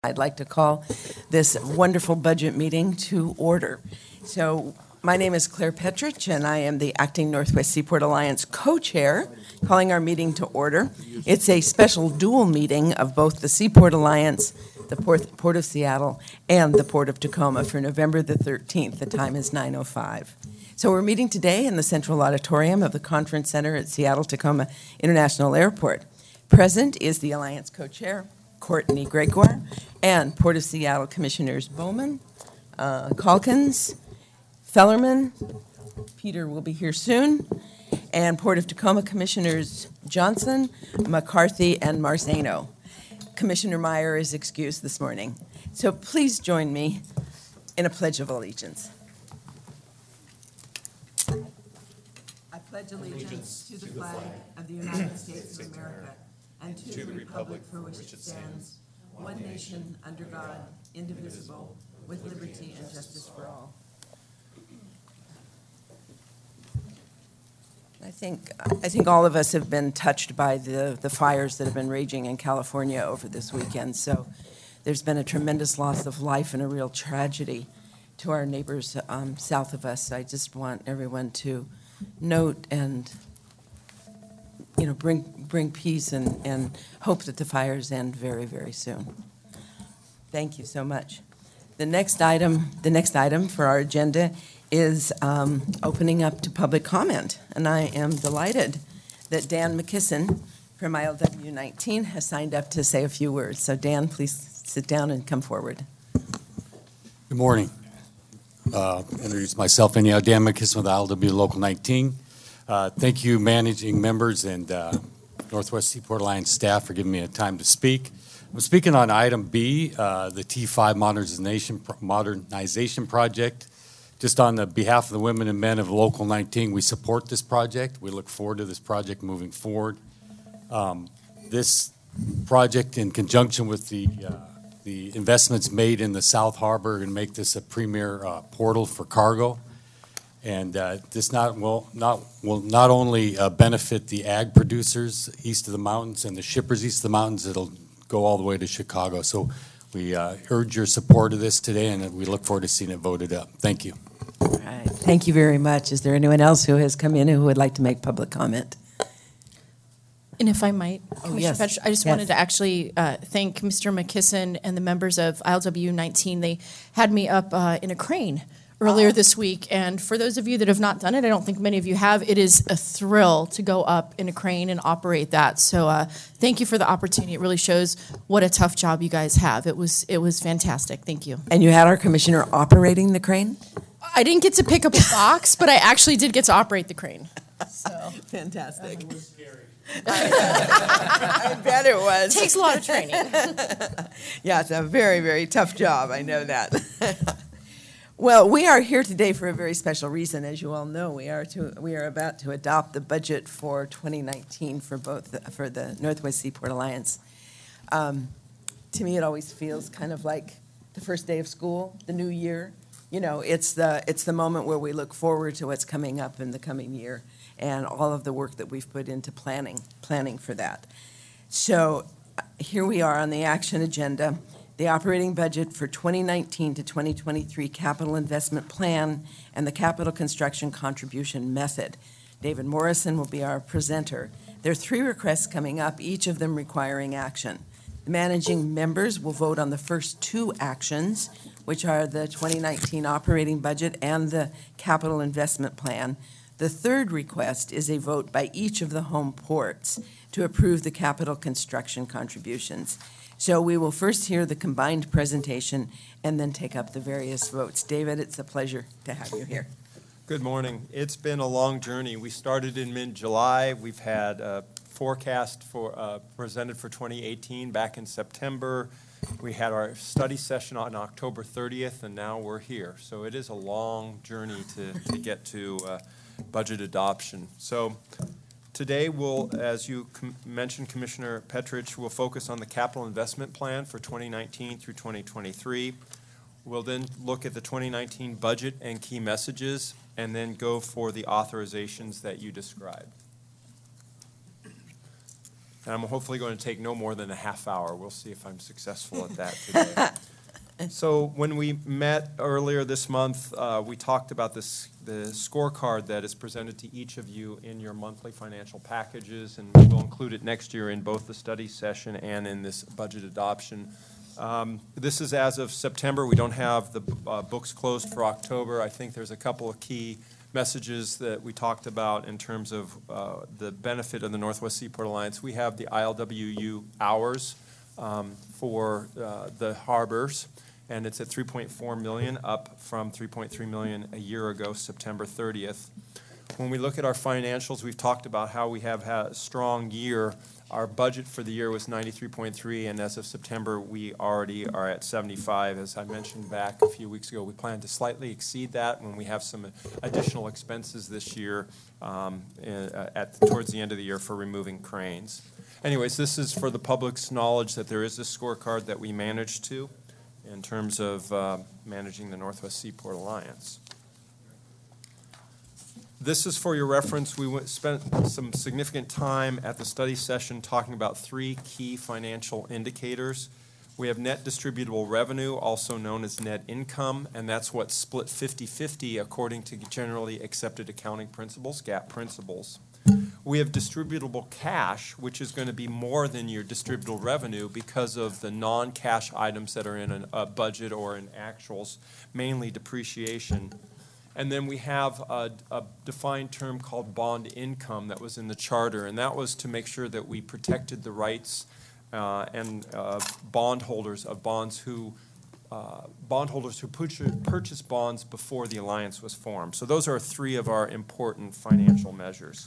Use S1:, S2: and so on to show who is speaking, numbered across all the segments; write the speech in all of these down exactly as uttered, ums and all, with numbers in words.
S1: I'd like to call this wonderful budget meeting to order. So my name is Claire Petrich, and I am the Acting Northwest Seaport Alliance co-chair, calling our meeting to order. It's a special dual meeting of both the Seaport Alliance, the Port, Port of Seattle, and the Port of Tacoma for November the thirteenth. The time is nine oh five. So we're meeting today in the Central Auditorium of the Conference Center at Seattle-Tacoma International Airport. Present is the Alliance co-chair, Courtney Gregoire, and Port of Seattle Commissioners Bowman, uh, Calkins, Fellerman, Peter will be here soon, and Port of Tacoma Commissioners Johnson, McCarthy, and Marzano. Commissioner Meyer is excused this morning. So please join me in a Pledge of Allegiance. I pledge allegiance to the flag of the United States of America and to, to the republic for which it stands, one nation, under God, indivisible, with liberty and justice for all. I think I think all of us have been touched by the, the fires that have been raging in California over this weekend. So there's been a tremendous loss of life and a real tragedy to our neighbors um, south of us. I just want everyone to note and you know, bring bring peace and, and hope that the fires end very, very soon. Thank you so much. The next item, the next item for our agenda is um, opening up to public comment, and I am delighted that Dan McKisson from I L W nineteen has signed up to say a few words. So Dan, please sit down and come forward.
S2: Good morning. Uh, introduce myself anyhow. Dan McKisson with I L W Local nineteen. Uh, thank you, managing members and uh, Northwest Seaport Alliance staff, for giving me a time to speak. I'm speaking on item B, uh, the T five modernization modernization project. Just on the behalf of the women and men of Local nineteen, we support this project. We look forward to this project moving forward. Um, this project, in conjunction with the uh, the investments made in the South Harbor, are going to make this a premier uh, portal for cargo. And uh, this not will not will not only uh, benefit the ag producers east of the mountains and the shippers east of the mountains. It'll go all the way to Chicago. So we uh, urge your support of this today, and we look forward to seeing it voted up. Thank you.
S1: All right. Thank you very much. Is there anyone else who has come in who would like to make public comment?
S3: And if I might,
S1: oh,
S3: Commissioner
S1: yes.
S3: Petrich, I just
S1: yes.
S3: wanted to actually uh, thank Mister McKisson and the members of I L W nineteen. They had me up uh, in a crane earlier oh. this week, and for those of you that have not done it, I don't think many of you have, it is a thrill to go up in a crane and operate that. So uh, thank you for the opportunity. It really shows what a tough job you guys have. It was it was fantastic. Thank you.
S1: And you had our commissioner operating the crane?
S3: I didn't get to pick up a box, but I actually did get to operate the crane. So
S1: fantastic.
S4: It was scary.
S1: I bet it was.
S3: It takes a lot of training.
S1: Yeah, it's a very, very tough job. I know that. Well, we are here today for a very special reason. As you all know, we are to we are about to adopt the budget for twenty nineteen for both the, for the Northwest Seaport Alliance. Um, to me, it always feels kind of like the first day of school, the new year. You know, it's the it's the moment where we look forward to what's coming up in the coming year and all of the work that we've put into planning planning for that. So here we are on the action agenda. The operating budget for twenty nineteen to twenty twenty-three capital investment plan and the capital construction contribution method. David Morrison will be our presenter. There are three requests coming up, each of them requiring action. The managing members will vote on the first two actions, which are the twenty nineteen operating budget and the capital investment plan. The third request is a vote by each of the home ports to approve the capital construction contributions. So we will first hear the combined presentation and then take up the various votes. David, it's a pleasure to have you here.
S4: Good morning. It's been a long journey. We started in mid-July. We've had a forecast for uh, presented for twenty eighteen back in September. We had our study session on October thirtieth, and now we're here. So it is a long journey to, to get to uh, budget adoption. So today, we'll, as you com- mentioned, Commissioner Petrich, we'll focus on the capital investment plan for twenty nineteen through twenty twenty-three. We'll then look at the twenty nineteen budget and key messages, and then go for the authorizations that you described. And I'm hopefully going to take no more than a half hour. We'll see if I'm successful at that today. So when we met earlier this month, uh, we talked about this, the scorecard that is presented to each of you in your monthly financial packages, and we'll include it next year in both the study session and in this budget adoption. Um, this is as of September. We don't have the uh, books closed for October. I think there's a couple of key messages that we talked about in terms of uh, the benefit of the Northwest Seaport Alliance. We have the I L W U hours um, for uh, the harbors, and it's at three point four million, up from three point three million a year ago, September thirtieth. When we look at our financials, we've talked about how we have had a strong year. Our budget for the year was ninety-three point three, and as of September, we already are at seventy-five. As I mentioned back a few weeks ago, we plan to slightly exceed that when we have some additional expenses this year um, at towards the end of the year for removing cranes. Anyways, this is for the public's knowledge that there is a scorecard that we managed to in terms of uh, managing the Northwest Seaport Alliance. This is for your reference. We went, spent some significant time at the study session talking about three key financial indicators. We have net distributable revenue, also known as net income, and that's what's split fifty-fifty according to generally accepted accounting principles, GAAP principles. We have distributable cash, which is going to be more than your distributable revenue because of the non-cash items that are in an, a budget or in actuals, mainly depreciation. And then we have a, a defined term called bond income that was in the charter, and that was to make sure that we protected the rights uh, and uh, bondholders of bonds who uh, bondholders who purchased bonds before the alliance was formed. So those are three of our important financial measures.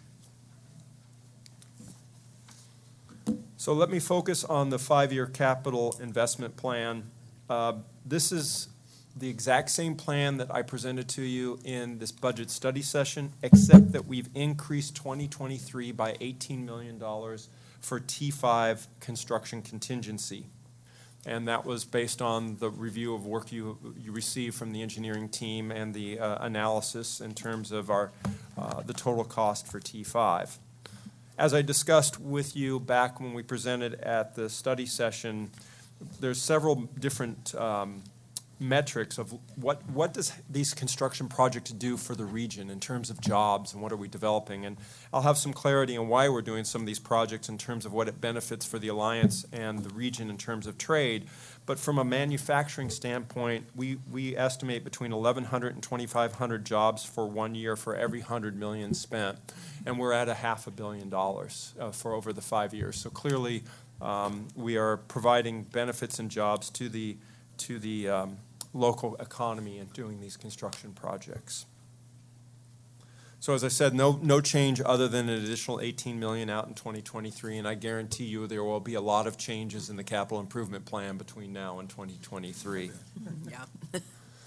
S4: So let me focus on the five-year capital investment plan. Uh, this is the exact same plan that I presented to you in this budget study session, except that we've increased twenty twenty-three by eighteen million dollars for T five construction contingency. And that was based on the review of work you, you received from the engineering team and the uh, analysis in terms of our uh, the total cost for T five. As I discussed with you back when we presented at the study session, there's several different um, metrics of what, what does these construction projects do for the region in terms of jobs and what are we developing. And I'll have some clarity on why we're doing some of these projects in terms of what it benefits for the Alliance and the region in terms of trade. But from a manufacturing standpoint, we, we estimate between eleven hundred and twenty-five hundred jobs for one year for every one hundred million spent. And we're at a half a billion dollars uh, for over the five years. So clearly, um, we are providing benefits and jobs to the to the um, local economy and doing these construction projects. So as I said, no no change other than an additional eighteen million dollars out in twenty twenty-three, and I guarantee you there will be a lot of changes in the capital improvement plan between now and twenty twenty-three.
S1: Yeah.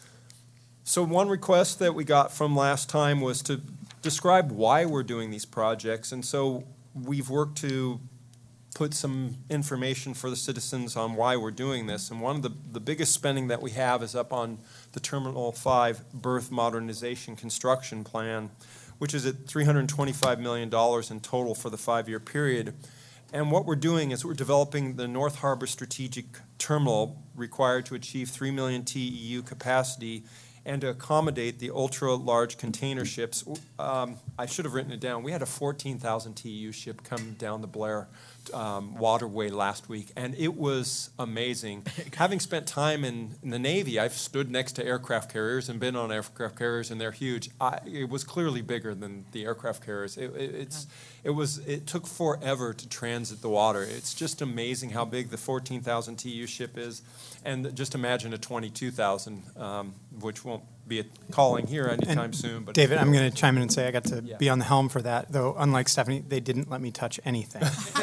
S4: So one request that we got from last time was to describe why we're doing these projects, and so we've worked to put some information for the citizens on why we're doing this. And one of the, the biggest spending that we have is up on the Terminal five berth modernization construction plan, which is at three hundred twenty-five million dollars in total for the five-year period. And what we're doing is we're developing the North Harbor Strategic Terminal required to achieve three million T E U capacity and to accommodate the ultra-large container ships. Um, I should have written it down. We had a fourteen thousand T E U ship come down the Blair um, waterway last week, and it was amazing. Having spent time in, in the Navy, I've stood next to aircraft carriers and been on aircraft carriers, and they're huge. I, it was clearly bigger than the aircraft carriers. It, it, it's, it, was, it took forever to transit the water. It's just amazing how big the fourteen thousand T E U ship is, and just imagine a twenty-two thousand, um, which won't be a calling here anytime
S5: And
S4: soon. But
S5: David, I'm going to chime in and say I got to
S4: Yeah.
S5: be on the helm for that, though unlike Stephanie, they didn't let me touch anything.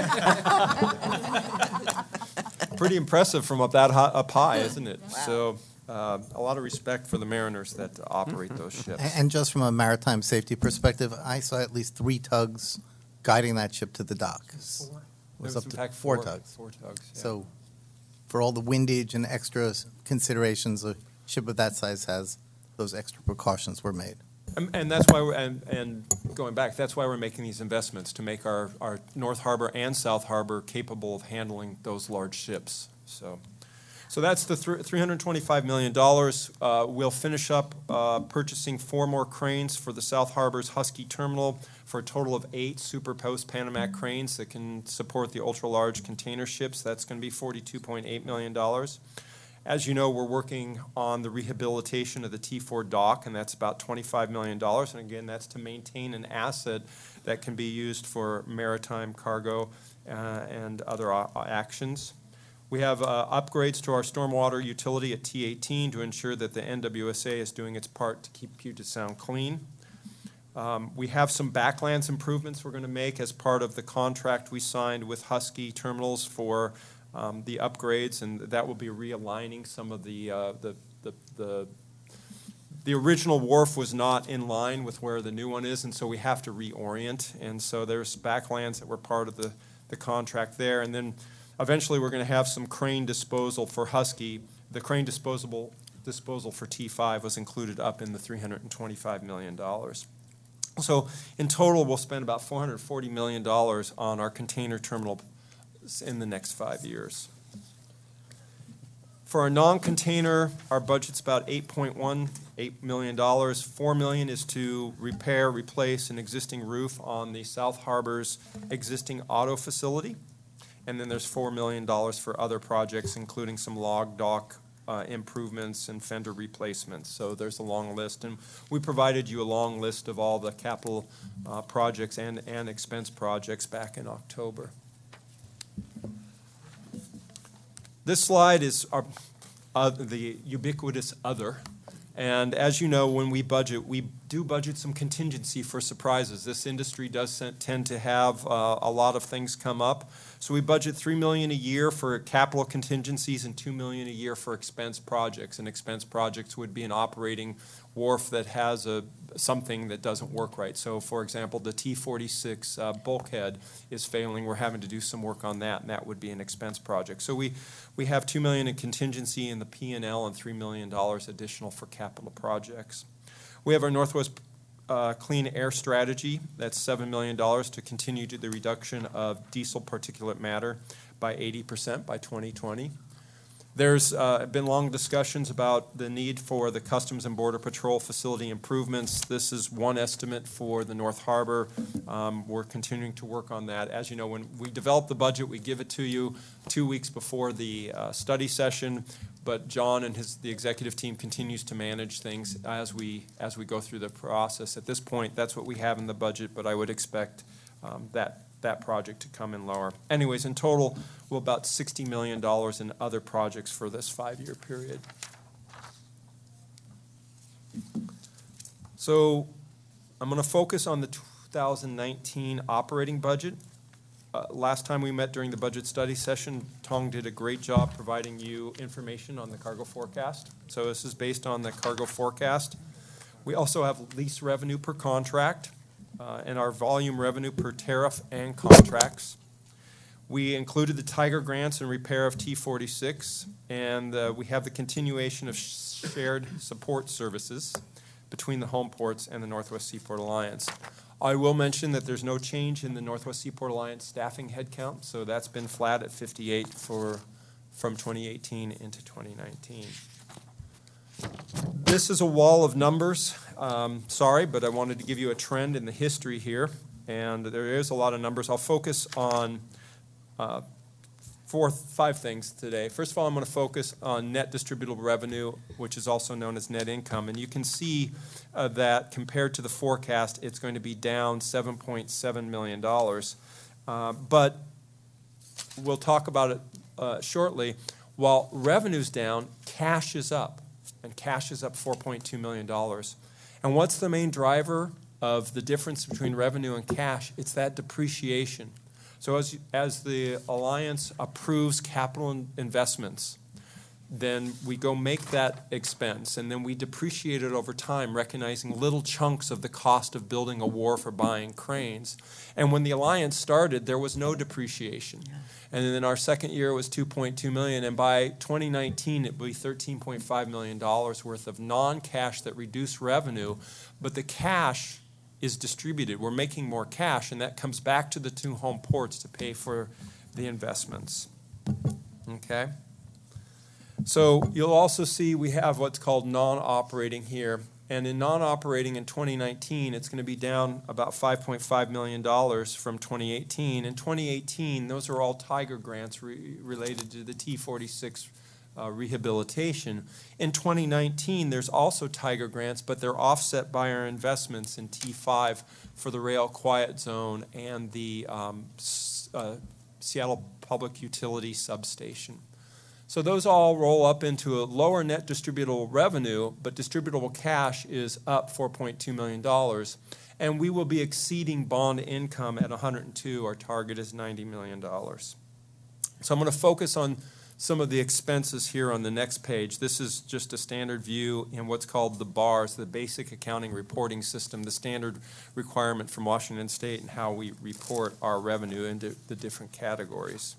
S4: Pretty impressive from up that high, up high, isn't it?
S1: Wow.
S4: So uh, a lot of respect for the mariners that operate those ships.
S6: And and just from a maritime safety perspective, I saw at least three tugs guiding that ship to the dock. It was
S4: There was
S6: up
S4: in
S6: to
S4: fact
S6: four tugs.
S4: Four tugs. Yeah.
S6: So for all the windage and extra considerations a ship of that size has, those extra precautions were made.
S4: And, and that's why we're, and, and going back, that's why we're making these investments, to make our, our North Harbor and South Harbor capable of handling those large ships. So, so that's the three hundred twenty-five million dollars. Uh, we'll finish up uh, purchasing four more cranes for the South Harbor's Husky Terminal for a total of eight Super Post Panamax cranes that can support the ultra-large container ships. That's going to be forty-two point eight million dollars. As you know, we're working on the rehabilitation of the T four dock, and that's about twenty-five million dollars. And again, that's to maintain an asset that can be used for maritime cargo uh, and other uh, actions. We have uh, upgrades to our stormwater utility at T eighteen to ensure that the N W S A is doing its part to keep Puget Sound clean. Um, we have some backlands improvements we're going to make as part of the contract we signed with Husky Terminals for Um, the upgrades, and that will be realigning some of the, uh, the, the, the, the original wharf was not in line with where the new one is, and so we have to reorient. And so there's backlands that were part of the, the contract there. And then eventually we're going to have some crane disposal for Husky. The crane disposable disposal for T five was included up in the three hundred twenty-five million dollars. So in total, we'll spend about four hundred forty million dollars on our container terminal in the next five years. For our non-container, our budget's about eight point one eight million dollars. four million dollars is to repair, replace an existing roof on the South Harbor's existing auto facility. And then there's four million dollars for other projects, including some log dock uh, improvements and fender replacements. So there's a long list. And we provided you a long list of all the capital uh, projects and, and expense projects back in October. This slide is our, uh, the ubiquitous other. And as you know, when we budget, we do budget some contingency for surprises. This industry does tend to have uh, a lot of things come up. So we budget three million dollars a year for capital contingencies and two million dollars a year for expense projects. And expense projects would be an operating wharf that has a something that doesn't work right. So, for example, the T forty-six uh, bulkhead is failing. We're having to do some work on that, and that would be an expense project. So we, we have two million dollars in contingency in the P and L and three million dollars additional for capital projects. We have our Northwest uh, Clean Air Strategy. That's seven million dollars to continue to the reduction of diesel particulate matter by eighty percent by twenty twenty. There's uh, been long discussions about the need for the Customs and Border Patrol facility improvements. This is one estimate for the North Harbor. Um, we're continuing to work on that. As you know, when we develop the budget, we give it to you two weeks before the uh, study session, but John and his the executive team continues to manage things as we as we go through the process. At this point, that's what we have in the budget, but I would expect um, that that project to come in lower. Anyways, in total, we'll about sixty million dollars in other projects for this five-year period. So I'm going to focus on the two thousand nineteen operating budget. Uh, last time we met during the budget study session, Tong did a great job providing you information on the cargo forecast. So this is based on the cargo forecast. We also have lease revenue per contract. Uh, and our volume revenue per tariff and contracts. We included the Tiger grants and repair of T forty-six, and uh, we have the continuation of sh shared support services between the home ports and the Northwest Seaport Alliance. I will mention that there's no change in the Northwest Seaport Alliance staffing headcount, so that's been flat at fifty-eight for, from twenty eighteen into twenty nineteen. This is a wall of numbers. Um, sorry, but I wanted to give you a trend in the history here, and there is a lot of numbers. I'll focus on uh, four, five things today. First of all, I'm going to focus on net distributable revenue, which is also known as net income, and you can see uh, that compared to the forecast, it's going to be down seven point seven million dollars. Uh, but we'll talk about it uh, shortly. While revenue's down, cash is up. And cash is up four point two million dollars. And what's the main driver of the difference between revenue and cash? It's that depreciation. So as, as the Alliance approves capital investments, then we go make that expense, and then we depreciate it over time, recognizing little chunks of the cost of building a wharf or buying cranes. And when the Alliance started, there was no depreciation. Yeah. And then our second year was two point two million dollars, and by twenty nineteen, it will be thirteen point five million dollars worth of non-cash that reduced revenue, but the cash is distributed. We're making more cash, and that comes back to the two home ports to pay for the investments. Okay? So you'll also see we have what's called non-operating here. And in non-operating in twenty nineteen, it's going to be down about five point five million dollars from twenty eighteen. In twenty eighteen, those are all Tiger grants re related to the T forty-six uh, rehabilitation. In twenty nineteen, there's also Tiger grants, but they're offset by our investments in T five for the rail quiet zone and the um, uh, Seattle Public Utility Substation. So those all roll up into a lower net distributable revenue, but distributable cash is up four point two million dollars, and we will be exceeding bond income at one hundred two. Our target is ninety million dollars. So I'm going to focus on some of the expenses here on the next page. This is just a standard view in what's called the B A R S, the Basic Accounting Reporting System, the standard requirement from Washington State and how we report our revenue into the different categories.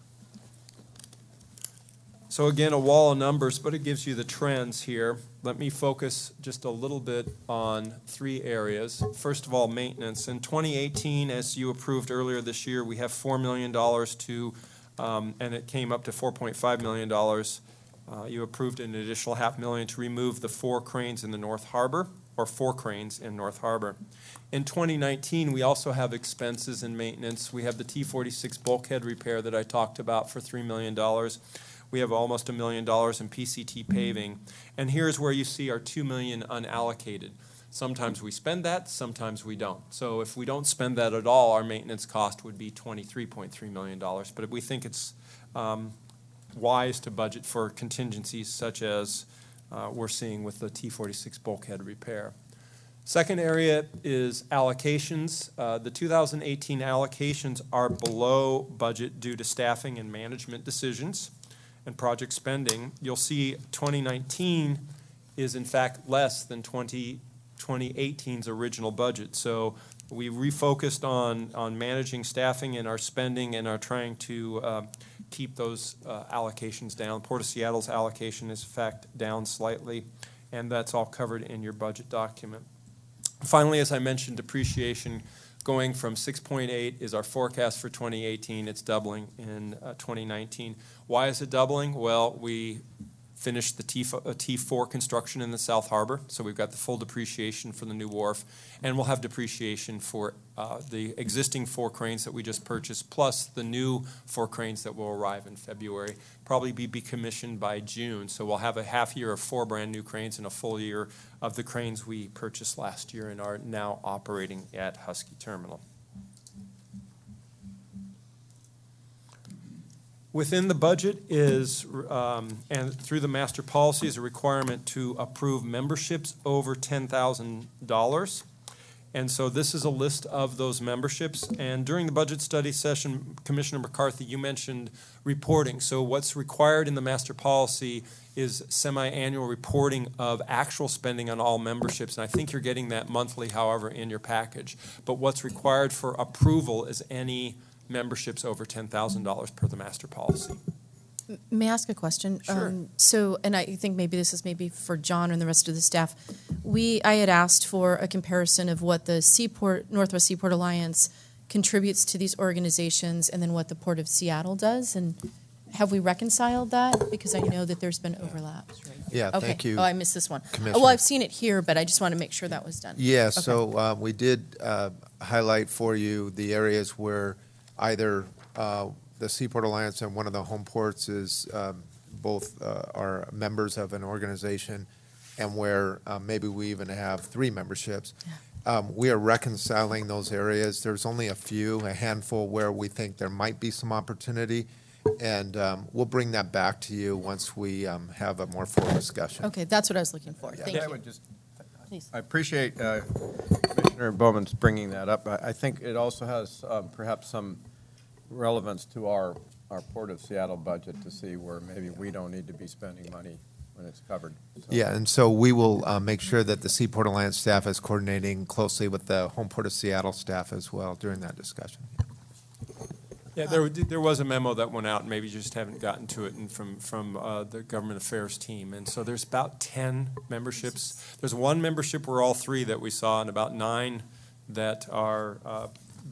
S4: So again, a wall of numbers, but it gives you the trends here. Let me focus just a little bit on three areas. First of all, maintenance. In twenty eighteen, as you approved earlier this year, we have four million dollars to, um, and it came up to four point five million dollars. Uh, you approved an additional half million to remove the four cranes in the North Harbor, or four cranes in North Harbor. In twenty nineteen, we also have expenses in maintenance. We have the T forty-six bulkhead repair that I talked about for three million dollars. We have almost a million dollars in P C T paving. And here's where you see our two million dollars unallocated. Sometimes we spend that, sometimes we don't. So if we don't spend that at all, our maintenance cost would be twenty-three point three million dollars. But we think it's um, wise to budget for contingencies such as uh, we're seeing with the T forty-six bulkhead repair. Second area is allocations. Uh, the two thousand eighteen allocations are below budget due to staffing and management decisions and project spending. You'll see twenty nineteen is in fact less than twenty eighteen's original budget. So we refocused on, on managing staffing and our spending and are trying to uh, keep those uh, allocations down. Port of Seattle's allocation is in fact down slightly, and that's all covered in your budget document. Finally, as I mentioned, depreciation going from six point eight is our forecast for twenty eighteen. It's doubling in uh, twenty nineteen. Why is it doubling? Well, we finished the T four construction in the South Harbor, so we've got the full depreciation for the new wharf, and we'll have depreciation for uh, the existing four cranes that we just purchased, plus the new four cranes that will arrive in February, probably be, be commissioned by June. So we'll have a half year of four brand new cranes and a full year of the cranes we purchased last year and are now operating at Husky Terminal. Within the budget is, um, and through the master policy, is a requirement to approve memberships over ten thousand dollars. And so this is a list of those memberships. And during the budget study session, Commissioner McCarthy, you mentioned reporting. So what's required in the master policy is semi-annual reporting of actual spending on all memberships. And I think you're getting that monthly, however, in your package. But what's required for approval is any memberships over ten thousand dollars per the master policy.
S3: May I ask a question?
S4: Sure.
S3: Um, so, and I think maybe this is maybe for John and the rest of the staff. We, I had asked for a comparison of what the Seaport, Northwest Seaport Alliance contributes to these organizations and then what the Port of Seattle does. And have we reconciled that? Because I know that there's been overlap.
S6: Yeah,
S3: Okay.
S6: thank you.
S3: Oh, I missed this one.
S6: Commissioner.
S3: Well, I've seen it here, but I just want to make sure that was done.
S7: Yeah,
S3: Okay.
S7: so uh, we did uh, highlight for you the areas where either uh, the Seaport Alliance and one of the home ports is um, both uh, are members of an organization, and where uh, maybe we even have three memberships.
S3: Yeah.
S7: Um, we are reconciling those areas. There's only a few, a handful, where we think there might be some opportunity, and um, we'll bring that back to you once we um, have a more full discussion.
S3: Okay, that's what I was looking for. Thank
S8: Yeah, I
S3: you.
S8: would just,
S3: Please.
S8: I appreciate uh, Commissioner Bowman's bringing that up. I I think it also has um, perhaps some relevance to our our Port of Seattle budget to see where maybe we don't need to be spending money when it's covered. So-
S7: Yeah, and so we will uh, make sure that the Seaport Alliance staff is coordinating closely with the Home Port of Seattle staff as well during that discussion.
S4: Yeah, there, there was a memo that went out, and maybe you just haven't gotten to it, and from, from uh, the government affairs team. And so there's about ten memberships. There's one membership where all three that we saw, and about nine that are uh,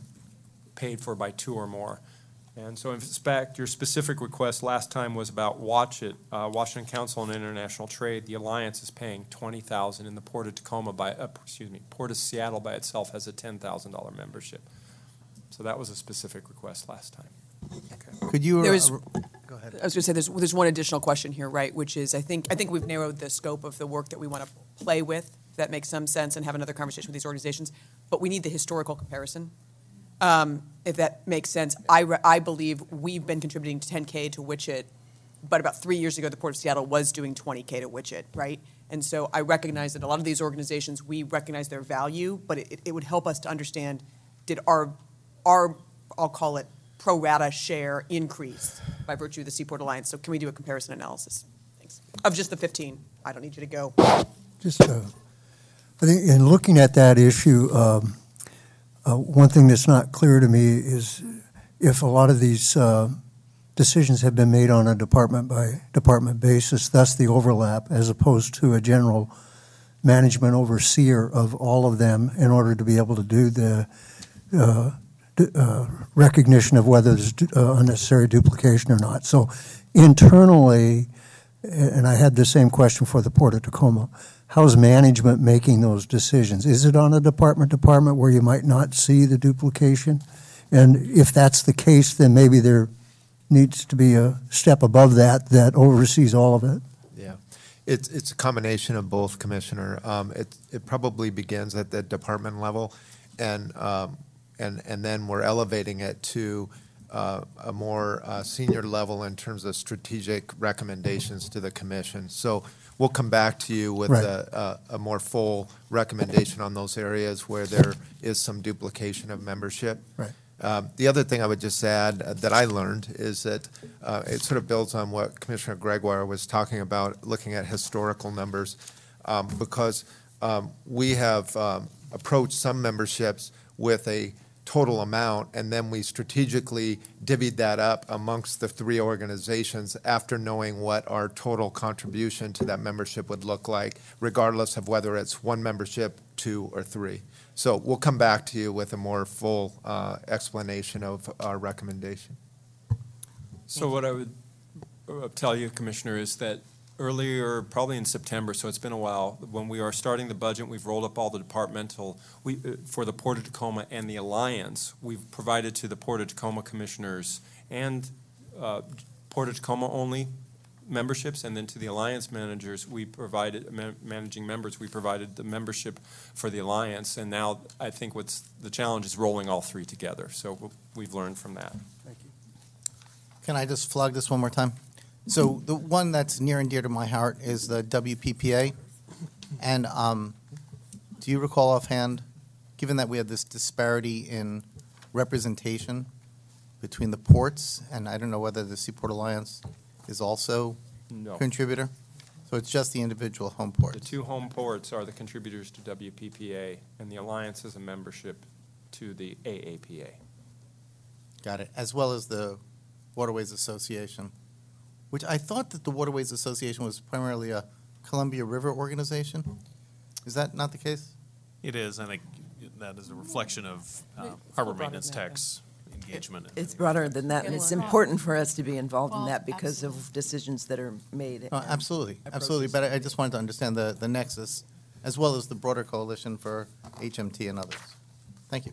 S4: paid for by two or more. And so in fact, your specific request last time was about Watch It, uh, Washington Council on International Trade. The Alliance is paying twenty thousand dollars, and the Port of Tacoma by, uh, excuse me, Port of Seattle by itself has a ten thousand dollars membership. So that was a specific request last time. Okay.
S6: Could you?
S9: There was-
S6: uh, Go ahead.
S9: I was going to say, there's, there's one additional question here, right, which is, I think, I think we've narrowed the scope of the work that we want to play with, if that makes some sense, and have another conversation with these organizations, but we need the historical comparison, um, if that makes sense. I, re- I believe we've been contributing to ten K to Witchit, but about three years ago, the Port of Seattle was doing twenty K to Witchit, right? And so I recognize that a lot of these organizations, we recognize their value, but it, it would help us to understand, did our, our, I'll call it, pro rata share increase by virtue of the Seaport Alliance? So can we do a comparison analysis? Thanks. Of just the fifteen. I don't need you to go.
S10: Just, uh, I think in looking at that issue, um, uh, one thing that's not clear to me is if a lot of these uh, decisions have been made on a department by department basis, thus the overlap, as opposed to a general management overseer of all of them in order to be able to do the uh, d- uh, recognition of whether there's uh, unnecessary duplication or not. So internally, and I had the same question for the Port of Tacoma, how's management making those decisions? Is it on a department department where you might not see the duplication? And if that's the case, then maybe there needs to be a step above that that oversees all of it.
S7: Yeah, it's it's a combination of both, Commissioner. Um, it it probably begins at the department level, and um, and and then we're elevating it to uh, a more uh, senior level in terms of strategic recommendations to the commission. So we'll come back to you with
S10: Right.
S7: a, a, a more full recommendation on those areas where there is some duplication of membership.
S10: Right.
S7: Um, the other thing I would just add uh, that I learned is that uh, it sort of builds on what Commissioner Gregoire was talking about, looking at historical numbers, um, because um, we have um, approached some memberships with a total amount, and then we strategically divvied that up amongst the three organizations after knowing what our total contribution to that membership would look like, regardless of whether it's one membership, two, or three. So we'll come back to you with a more full uh, explanation of our recommendation.
S4: So what I would uh, tell you, Commissioner, is that earlier, probably in September, so it's been a while, when we are starting the budget, we've rolled up all the departmental, we, uh, for the Port of Tacoma and the Alliance, we've provided to the Port of Tacoma commissioners and uh, Port of Tacoma only memberships, and then to the Alliance managers, we provided, ma- managing members, we provided the membership for the Alliance, and now I think what's, the challenge is rolling all three together, so we'll- we've learned from that.
S6: Can I just flog this one more time? So the one that's near and dear to my heart is the W P P A. And um, do you recall offhand, given that we have this disparity in representation between the ports, and I don't know whether the Seaport Alliance is also
S4: No.
S6: a contributor? So it's just the individual home
S4: The
S6: ports?
S4: two home ports are the contributors to W P P A, and the Alliance is a membership to the A A P A.
S6: Got it. As well as the Waterways Association, which I thought that the Waterways Association was primarily a Columbia River organization. Is that not the case?
S11: It is, and I, that is a reflection of uh, harbor maintenance tax engagement.
S1: It's broader than that, and it's important for us to be involved in that because of decisions that are made.
S6: Oh,
S1: and
S6: absolutely, absolutely.
S1: approaches.
S6: But I I just wanted to understand the, the nexus, as well as the broader coalition for H M T and others. Thank you.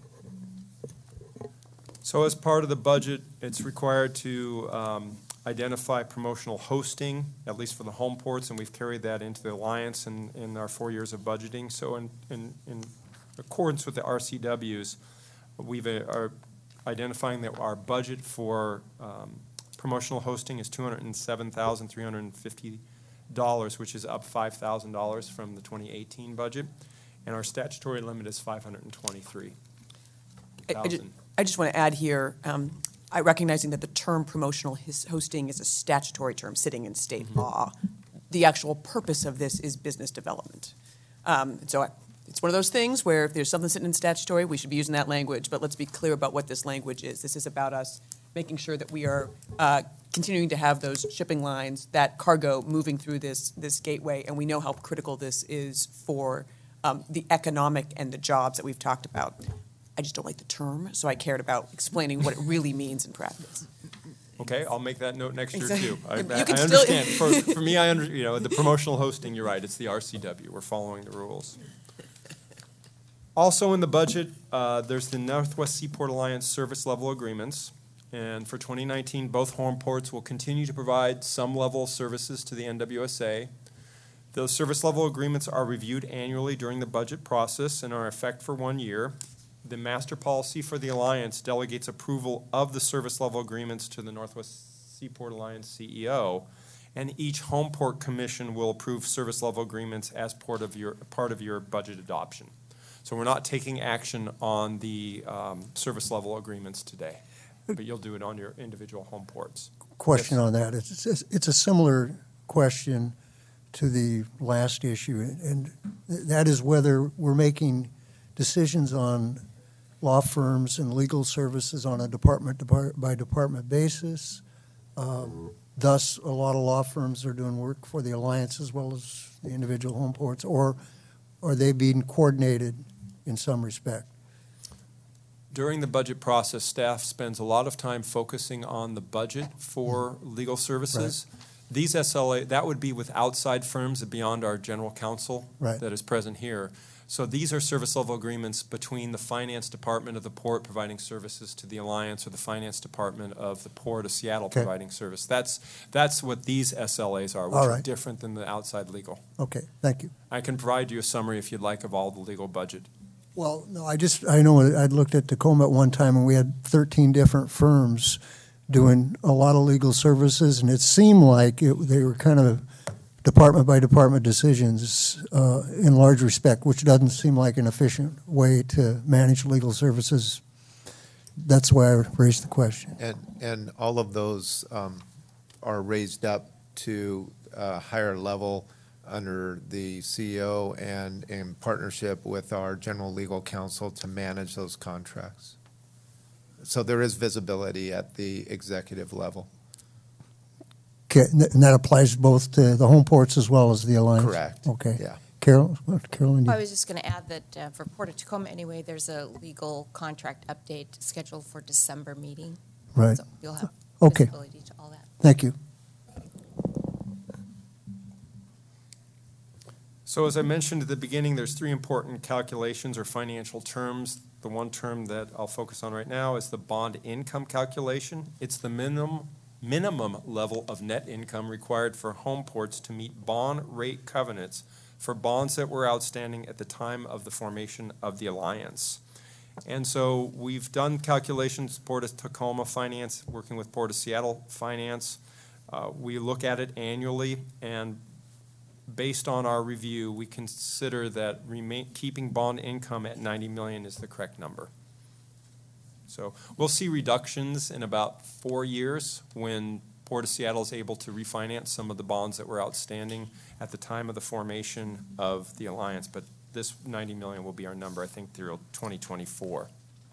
S4: So as part of the budget, it's required to um, identify promotional hosting, at least for the home ports, and we've carried that into the Alliance in, in our four years of budgeting. So in, in, in accordance with the R C Ws, we've uh, are identifying that our budget for um, promotional hosting is two hundred seven thousand three hundred fifty dollars, which is up five thousand dollars from the twenty eighteen budget, and our statutory limit is five hundred twenty-three
S9: I- I ju-
S4: thousand.
S9: I just want to add here, um, I recognizing that the term promotional his, hosting is a statutory term sitting in state
S4: Mm-hmm.
S9: law. The actual purpose of this is business development. Um, and so I, it's one of those things where if there's something sitting in statutory, we should be using that language, but let's be clear about what this language is. This is about us making sure that we are uh, continuing to have those shipping lines, that cargo moving through this, this gateway, and we know how critical this is for um, the economic and the jobs that we've talked about. I just don't like the term, so I cared about explaining what it really means in practice.
S4: Okay, I'll make that note next year
S9: Exactly.
S4: too. I,
S9: You
S4: I
S9: can still-
S4: understand. For, for me, I under, you know, the promotional hosting, you're right, it's the R C W. We're following the rules. Also in the budget, uh, there's the Northwest Seaport Alliance service level agreements. And for twenty nineteen, both home ports will continue to provide some level of services to the N W S A. Those service level agreements are reviewed annually during the budget process and are in effect for one year. The master policy for the Alliance delegates approval of the service level agreements to the Northwest Seaport Alliance C E O, and each home port commission will approve service level agreements as part of your, part of your budget adoption. So we're not taking action on the um, service level agreements today, but you'll do it on your individual home ports.
S10: Question
S4: Yes.
S10: on that. It's, it's, it's a similar question to the last issue, and that is whether we're making decisions on law firms and legal services on a department depart- by department basis. Um, thus, a lot of law firms are doing work for the Alliance as well as the individual home ports, or are they being coordinated in some respect?
S4: During the budget process, staff spends a lot of time focusing on the budget for legal services. These S L A, that would be with outside firms beyond our general counsel
S10: Right.
S4: that is present here. So these are service level agreements between the finance department of the port providing services to the Alliance or the finance department of the Port of Seattle
S10: Okay.
S4: providing service. That's, that's what these S L As are, which
S10: All
S4: are
S10: right.
S4: different than the outside legal.
S10: Okay, thank you.
S4: I can provide you a summary if you'd like of all the legal budget.
S10: Well, no, I just, I know I'd looked at Tacoma at one time, and we had thirteen different firms doing a lot of legal services, and it seemed like it, they were kind of department-by-department decisions uh, in large respect, which doesn't seem like an efficient way to manage legal services. That's why I raised the question.
S7: And, and all of those um, are raised up to a higher level under the C E O and in partnership with our general legal counsel to manage those contracts. So there is visibility at the executive level.
S10: Okay, and that- and that applies both to the home ports as well as the Alliance?
S7: Correct.
S10: Okay.
S7: Yeah.
S10: Carol, Carolyn? you-
S12: I was just going to add that uh, for Port of Tacoma, anyway, there's a legal contract update scheduled for December meeting.
S10: Right.
S12: So you'll have
S10: Okay.
S12: visibility to all that.
S10: Thank you.
S4: So as I mentioned at the beginning, there's three important calculations or financial terms. The one term that I'll focus on right now is the bond income calculation. It's the minimum, minimum level of net income required for home ports to meet bond rate covenants for bonds that were outstanding at the time of the formation of the Alliance. And so we've done calculations, Port of Tacoma Finance, working with Port of Seattle Finance. Uh, we look at it annually, and based on our review, we consider that remain, keeping bond income at ninety million is the correct number. So we'll see reductions in about four years when Port of Seattle is able to refinance some of the bonds that were outstanding at the time of the formation of the Alliance. But this ninety million will be our number, I think, through twenty twenty-four.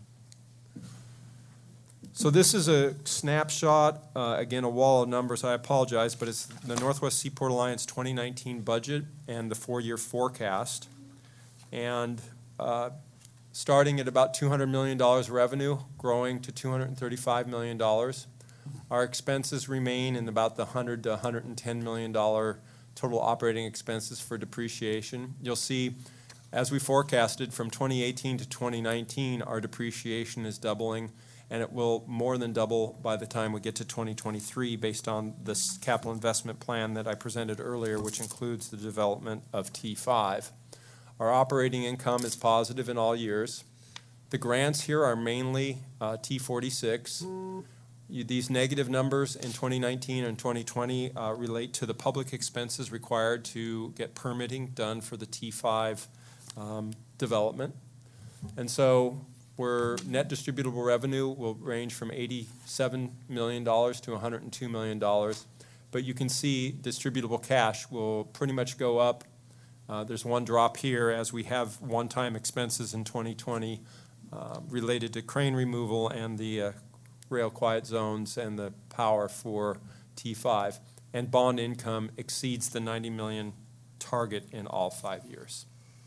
S4: So this is a snapshot, uh, again, a wall of numbers, I apologize, but it's the Northwest Seaport Alliance twenty nineteen budget and the four-year forecast. And uh, starting at about two hundred million dollars revenue, growing to two hundred thirty-five million dollars. Our expenses remain in about the one hundred to one hundred ten million dollars total operating expenses for depreciation. You'll see, as we forecasted, from twenty eighteen to twenty nineteen, our depreciation is doubling, and it will more than double by the time we get to twenty twenty-three based on this capital investment plan that I presented earlier, which includes the development of T five. Our operating income is positive in all years. The grants here are mainly uh, T forty-six. You, these negative numbers in twenty nineteen and twenty twenty uh, relate to the public expenses required to get permitting done for the T five um, development. And so where net distributable revenue will range from eighty-seven million dollars to one hundred two million dollars. But you can see distributable cash will pretty much go up. Uh, there's one drop here as we have one-time expenses in twenty twenty uh, related to crane removal and the uh, rail quiet zones and the power for T five. And bond income exceeds the ninety million target in all five years.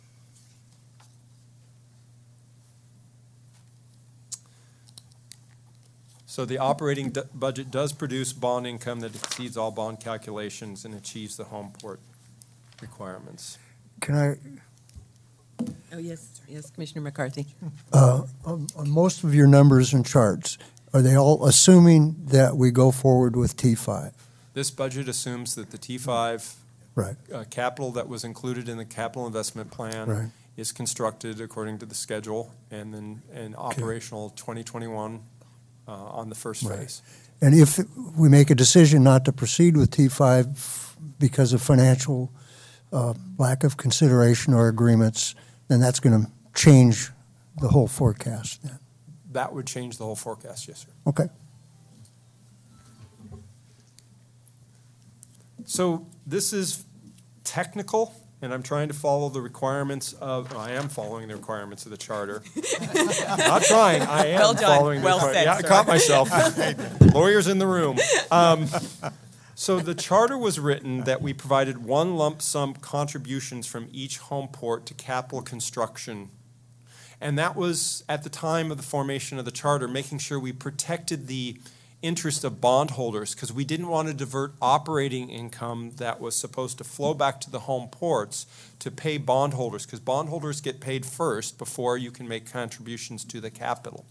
S4: So the operating d- budget does produce bond income that exceeds all bond calculations and achieves the home port requirements.
S10: Can I,
S1: Oh, yes, yes, Commissioner McCarthy.
S10: uh, on on most of your numbers and charts, are they all assuming that we go forward with T five?
S4: This budget assumes that the T five
S10: Right.
S4: uh, capital that was included in the capital investment plan
S10: Right.
S4: is constructed according to the schedule and then and operational twenty twenty-one uh, on the first
S10: Right.
S4: phase.
S10: And if we make a decision not to proceed with T five because of financial uh, lack of consideration or agreements, then that's going to change the whole forecast then.
S4: That would change the whole forecast, yes, sir.
S10: Okay.
S4: So this is technical, and I'm trying to follow the requirements of, I am following the requirements of the charter. Not trying, I am
S9: Well done.
S4: following the
S9: Well
S4: requirements.
S9: said,
S4: Yeah, I
S9: sir.
S4: caught myself. Lawyers in the room. Um, so the charter was written that we provided one lump sum contributions from each home port to capital construction. And that was, at the time of the formation of the charter, making sure we protected the interest of bondholders, because we didn't want to divert operating income that was supposed to flow back to the home ports to pay bondholders, because bondholders get paid first before you can make contributions to the capital.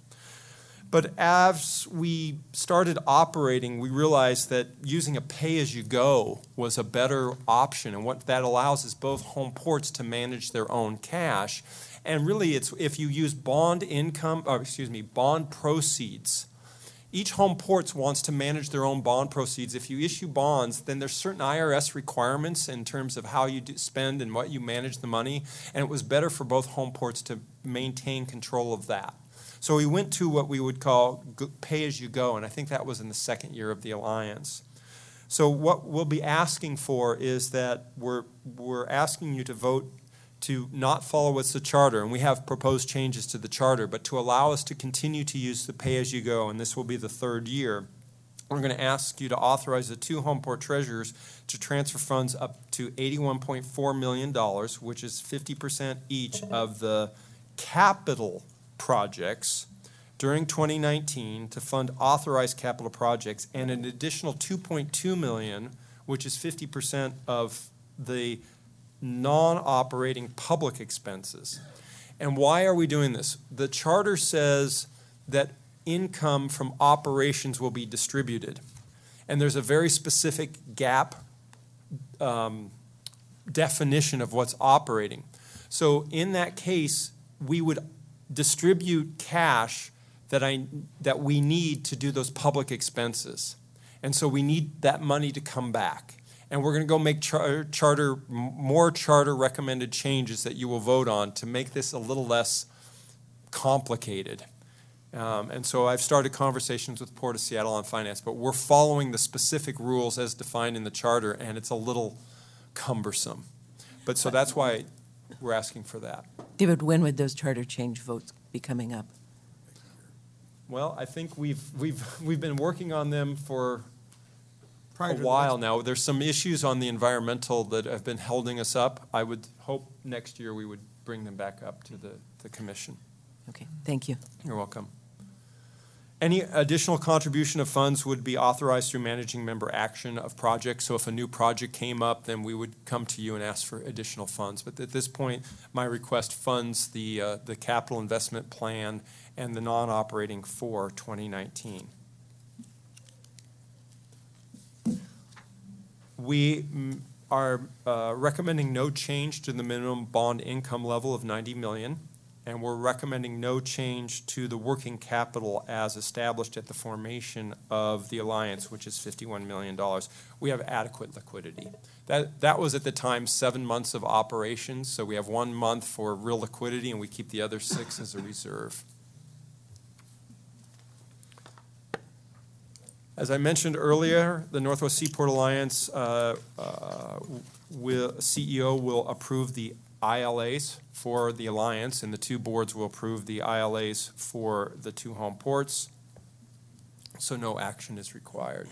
S4: But as we started operating, we realized that using a pay-as-you-go was a better option, and what that allows is both home ports to manage their own cash, and really it's if you use bond income, or excuse me, bond proceeds. Each home ports wants to manage their own bond proceeds. If you issue bonds, then there's certain I R S requirements in terms of how you do spend and what you manage the money, and it was better for both home ports to maintain control of that. So we went to what we would call pay-as-you-go, and I think that was in the second year of the alliance. So what we'll be asking for is that we're, we're asking you to vote to not follow what's the charter, and we have proposed changes to the charter, but to allow us to continue to use the pay-as-you-go, and this will be the third year. We're going to ask you to authorize the two home port treasurers to transfer funds up to eighty-one point four million dollars, which is fifty percent each of the capital projects during twenty nineteen to fund authorized capital projects, and an additional two point two million dollars, which is fifty percent of the non-operating public expenses. And why are we doing this? The charter says that income from operations will be distributed. And there's a very specific gap um, definition of what's operating. So in that case, we would distribute cash that I that we need to do those public expenses. And so we need that money to come back. And we're going to go make char- charter, more charter recommended changes that you will vote on to make this a little less complicated. Um, and so I've started conversations with Port of Seattle on finance, but we're following the specific rules as defined in the charter, and it's a little cumbersome. But so that's why we're asking for that.
S1: David, when would those charter change votes be coming up?
S4: Well, I think we've we've we've been working on them for
S5: Prior
S4: a
S5: to the
S4: while now. There's some issues on the environmental that have been holding us up. I would hope next year we would bring them back up to the, the commission.
S1: Okay, thank you.
S4: You're welcome. Any additional contribution of funds would be authorized through managing member action of projects. So if a new project came up, then we would come to you and ask for additional funds. But at this point, my request funds the uh, the capital investment plan and the non-operating for twenty nineteen. We mm, are uh, recommending no change to the minimum bond income level of ninety million dollars, and we're recommending no change to the working capital as established at the formation of the alliance, which is fifty-one million dollars. We have adequate liquidity. That, that was at the time seven months of operations, so we have one month for real liquidity, and we keep the other six as a reserve. As I mentioned earlier, the Northwest Seaport Alliance uh, uh, will, C E O will approve the I L As for the Alliance, and the two boards will approve the I L As for the two home ports, so no action is required.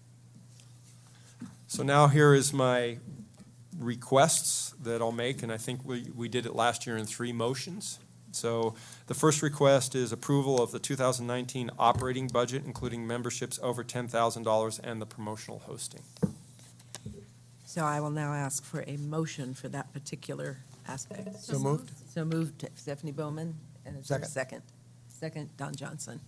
S4: So now here is my requests that I'll make, and I think we, we did it last year in three motions. So the first request is approval of the two thousand nineteen operating budget, including memberships over ten thousand dollars and the promotional hosting.
S1: So I will now ask for a motion for that particular aspect.
S7: So moved.
S1: So moved, Stephanie Bowman, and is there a second? Second, Don Johnson.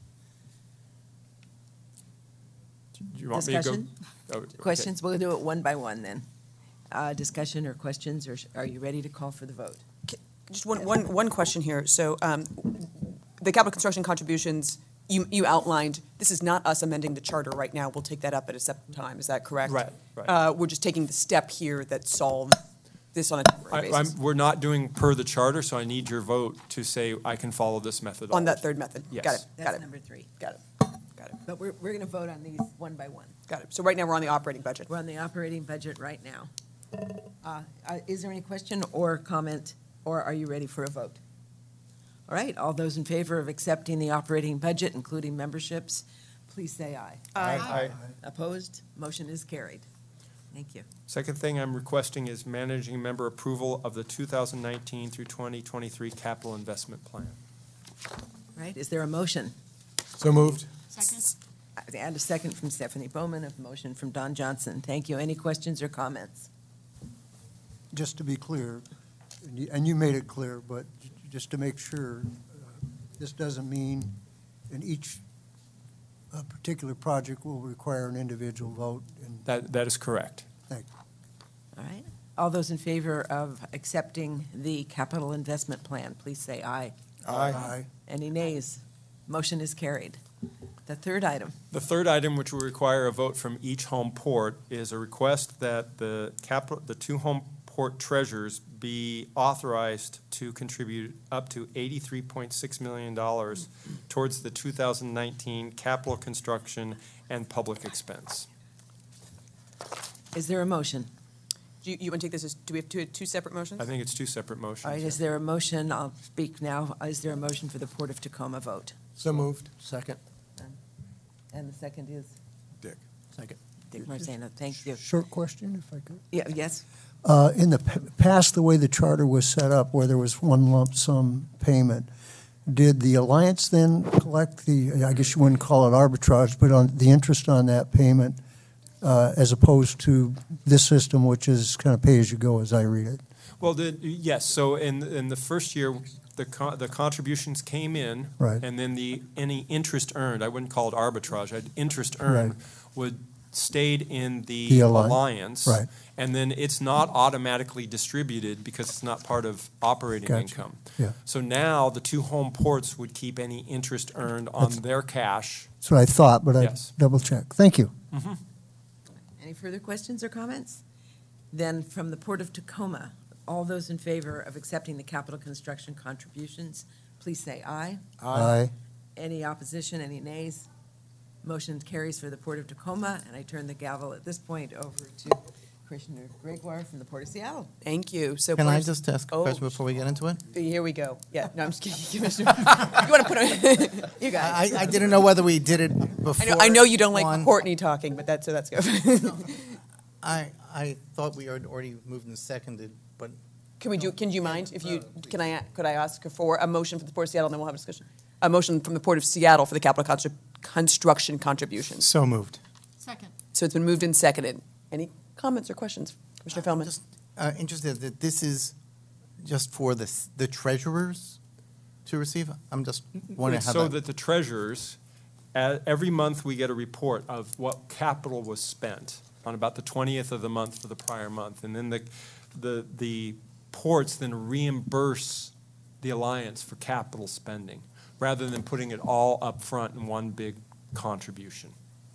S4: Do you want me to go?
S1: Discussion?
S4: Oh, okay.
S1: Questions? We'll do it one by one then. Uh, Discussion or questions, or sh- are you ready to call for the vote?
S9: Just one, one, one question here. So um, the capital construction contributions, you, you outlined, this is not us amending the charter right now. We'll take that up at a separate time. Is that correct?
S4: Right, right.
S9: Uh, we're just taking the step here that solves this on a temporary
S4: I, I'm,
S9: basis.
S4: we're not doing per the charter, so I need your vote to say I can follow this methodology.
S9: On that third method?
S4: Yes.
S9: Got it, got
S1: That's
S9: it,
S1: number three.
S9: got it, got it,
S1: But we're, we're going to vote on these one by one.
S9: got it. So right now, we're on the operating budget.
S1: We're on the operating budget right now. Uh, uh, Is there any question or comment, or are you ready for a vote? All right, all those in favor of accepting the operating budget, including memberships, please say aye.
S4: Aye. Aye.
S1: Opposed? Motion is carried. Thank you.
S4: Second thing I'm requesting is managing member approval of the two thousand nineteen through twenty twenty-three capital investment plan.
S1: All right, is there a motion?
S7: So moved.
S12: Second.
S1: And a second from Stephanie Bowman, a motion from Don Johnson. Thank you. Any questions or comments?
S10: Just to be clear, and you, and you made it clear, but j- just to make sure, uh, this doesn't mean in each uh, particular project will require an individual vote. And
S4: That, that is correct.
S10: thank you.
S1: All right. All those in favor of accepting the capital investment plan, please say aye.
S10: Aye.
S1: Any nays? Motion is carried. The third item.
S4: The third item, which will require a vote from each home port, is a request that the capital, the two home port treasurers be authorized to contribute up to eighty-three point six million dollars towards the two thousand nineteen capital construction and public expense.
S1: Is there a motion?
S9: Do you, you want to take this as, do we have two, two separate motions?
S4: I think it's two separate motions.
S1: All right, is there a motion? I'll speak now. Is there a motion for the Port of Tacoma vote?
S7: So moved.
S6: Second.
S1: And the second is
S7: Dick.
S6: Second.
S1: Dick Marzano. Thank you.
S10: Short question, if I could.
S1: Yeah, yes?
S10: Uh, In the p- past, the way the charter was set up, where there was one lump sum payment, did the Alliance then collect the, I guess you wouldn't call it arbitrage, but on the interest on that payment, uh, as opposed to this system, which is kind of pay-as-you-go, as I read it?
S4: Well, the, yes, so in, in the first year, the con, the contributions came in.
S10: Right.
S4: And then the, any interest earned, I wouldn't call it arbitrage, I'd, interest earned
S10: Right.
S4: would, stayed in the
S10: The Alli-
S4: alliance.
S10: right.
S4: And then it's not automatically distributed because it's not part of operating
S10: Gotcha.
S4: income.
S10: Yeah.
S4: So now the two home ports would keep any interest earned on
S10: That's-
S4: their cash.
S10: That's what I thought, but I
S4: Yes.
S10: double-checked. Thank you.
S1: Any further questions or comments? Then from the Port of Tacoma, all those in favor of accepting the capital construction contributions, please say aye.
S10: Aye.
S1: Any opposition, any nays? Motion carries for the Port of Tacoma, and I turn the gavel at this point over to Commissioner Gregoire from the Port of Seattle.
S9: Thank you. So
S6: Can I
S9: Port of-
S6: just ask a
S9: Oh,
S6: question before we get into it?
S9: Here we go. Yeah, no, I'm just kidding. Commissioner. You want to put a, you got it.
S6: I, I didn't know whether we did it before.
S9: I know, I know you don't like
S6: one.
S9: Courtney talking, but that's, so that's good.
S6: I, I thought we had already moved and seconded, but
S9: Can we do, can you mind if you, can I, could I ask for a motion for the Port of Seattle, and then we'll have a discussion? A motion from the Port of Seattle for the capital constru- construction contributions.
S5: So moved.
S12: Second.
S9: So it's been moved and seconded. Any comments or questions? Commissioner Feldman?
S6: just uh, interested that this is just for the, s- the treasurers to receive? I'm just wondering
S4: It's
S6: how
S4: so
S6: that.
S4: that the treasurers, uh, every month we get a report of what capital was spent on about the twentieth of the month for the prior month. And then the, the, the ports then reimburse the Alliance for capital spending, rather than putting it all up front in one big contribution.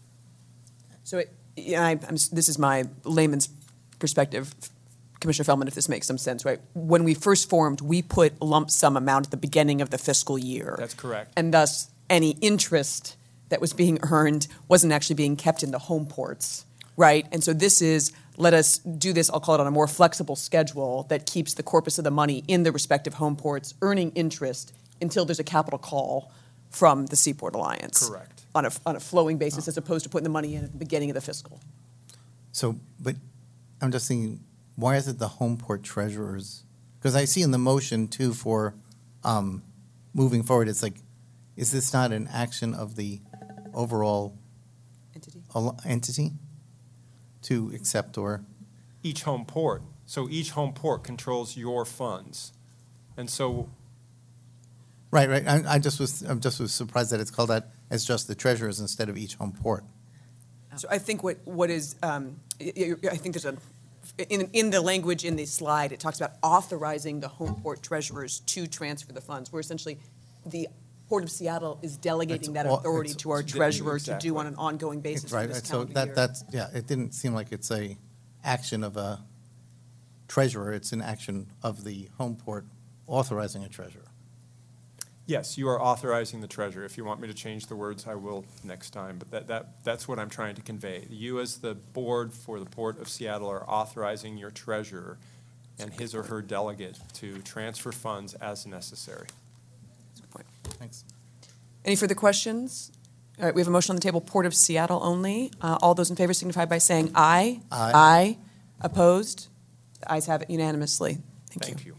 S9: So, it, yeah, I, I'm, this is my layman's perspective, Commissioner Feldman, if this makes some sense, right? When we first formed, we put lump sum amount at the beginning of the fiscal year.
S4: That's correct.
S9: And thus, any interest that was being earned wasn't actually being kept in the home ports, right? And so this is, let us do this, I'll call it on a more flexible schedule that keeps the corpus of the money in the respective home ports earning interest until there's a capital call from the Seaport Alliance.
S4: Correct.
S9: On a, on a flowing basis as opposed to putting the money in at the beginning of the fiscal.
S6: So, but I'm just thinking, why is it the home port treasurers? Because I see in the motion too for um, moving forward, it's like, is this not an action of the overall
S9: Entity?
S6: al- entity to accept or?
S4: Each home port. So each home port controls your funds. And so
S6: Right, right. I, I just was, I'm just was surprised that it's called that as just the treasurers instead of each home port.
S9: So I think what, what is, um, I I think there's a, in, in the language in the slide, it talks about authorizing the home port treasurers to transfer the funds, where essentially the Port of Seattle is delegating
S6: It's
S9: that
S6: all-
S9: authority
S6: it's-
S9: to our
S4: it's-
S9: treasurer to
S4: exactly.
S9: do on an ongoing basis
S6: It's
S9: for
S6: right,
S9: this
S6: right. So
S9: calendar
S6: that,
S9: year.
S6: that's, yeah, it didn't seem like it's a action of a treasurer. It's an action of the home port authorizing a treasurer.
S4: yes, you are authorizing the treasurer. If you want me to change the words, I will next time. But that, that, that's what I'm trying to convey. You as the board for the Port of Seattle are authorizing your treasurer and his or her delegate to transfer funds as necessary.
S9: That's a good point.
S6: Thanks.
S9: Any further questions? All right, we have a motion on the table, Port of Seattle only. Uh, all those in favor signify by saying aye.
S6: Aye.
S9: Aye. Opposed? The ayes have it unanimously. Thank you.
S4: Thank you.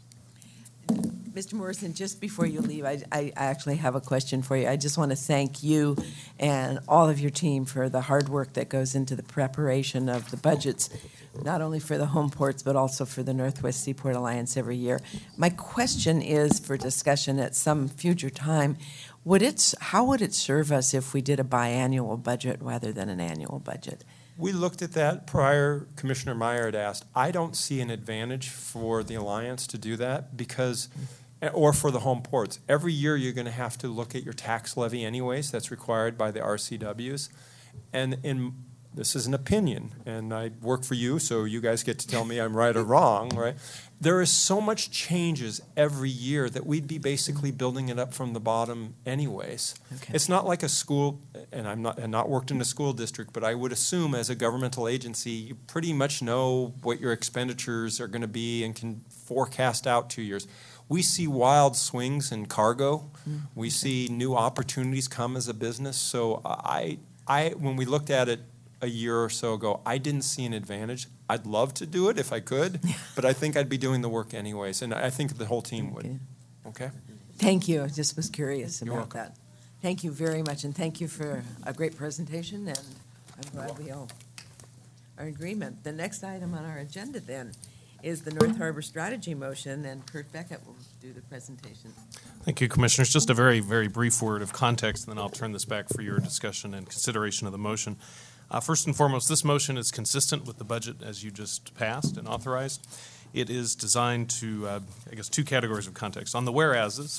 S1: Mister Morrison, just before you leave, I, I actually have a question for you. I just want to thank you and all of your team for the hard work that goes into the preparation of the budgets, not only for the home ports, but also for the Northwest Seaport Alliance every year. My question is for discussion at some future time. Would it, how would it serve us if we did a biannual budget rather than an annual budget?
S4: We looked at that prior. Commissioner Meyer had asked. I don't see an advantage for the Alliance to do that because, or for the home ports. Every year you're going to have to look at your tax levy anyways. That's required by the R C Ws. And in this is an opinion, and I work for you, so you guys get to tell me I'm right or wrong, right? There is so much changes every year that we'd be basically building it up from the bottom anyways.
S1: Okay.
S4: It's not like a school, and I'm not, and not worked in a school district, but I would assume as a governmental agency, you pretty much know what your expenditures are going to be and can forecast out two years. We see wild swings in cargo.
S1: Mm.
S4: We see new opportunities come as a business. So I, I, when we looked at it a year or so ago, I didn't see an advantage. I'd love to do it if I could, but I think I'd be doing the work anyways, and I think the whole team would.
S1: Okay.
S4: Okay?
S1: Thank you. I just was curious
S4: You're
S1: about
S4: welcome.
S1: that. Thank you very much, and thank you for a great presentation, and I'm glad we all are in agreement. The next item on our agenda then is the North Harbor Strategy Motion, and Kurt Beckett will do the presentation.
S11: Thank you, Commissioners. Just a very, very brief word of context, and then I'll turn this back for your discussion and consideration of the motion. Uh, first and foremost, this motion is consistent with the budget as you just passed and authorized. It is designed to, uh, I guess, two categories of context. On the whereases,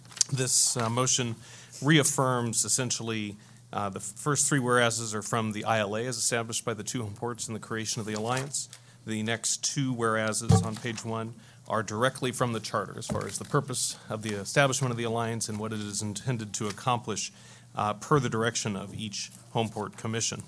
S11: this uh, motion reaffirms essentially uh, the first three whereases are from the I L A as established by the two home ports in the creation of the alliance. The next two whereases on page one are directly from the charter as far as the purpose of the establishment of the alliance and what it is intended to accomplish uh, per the direction of each home port commission.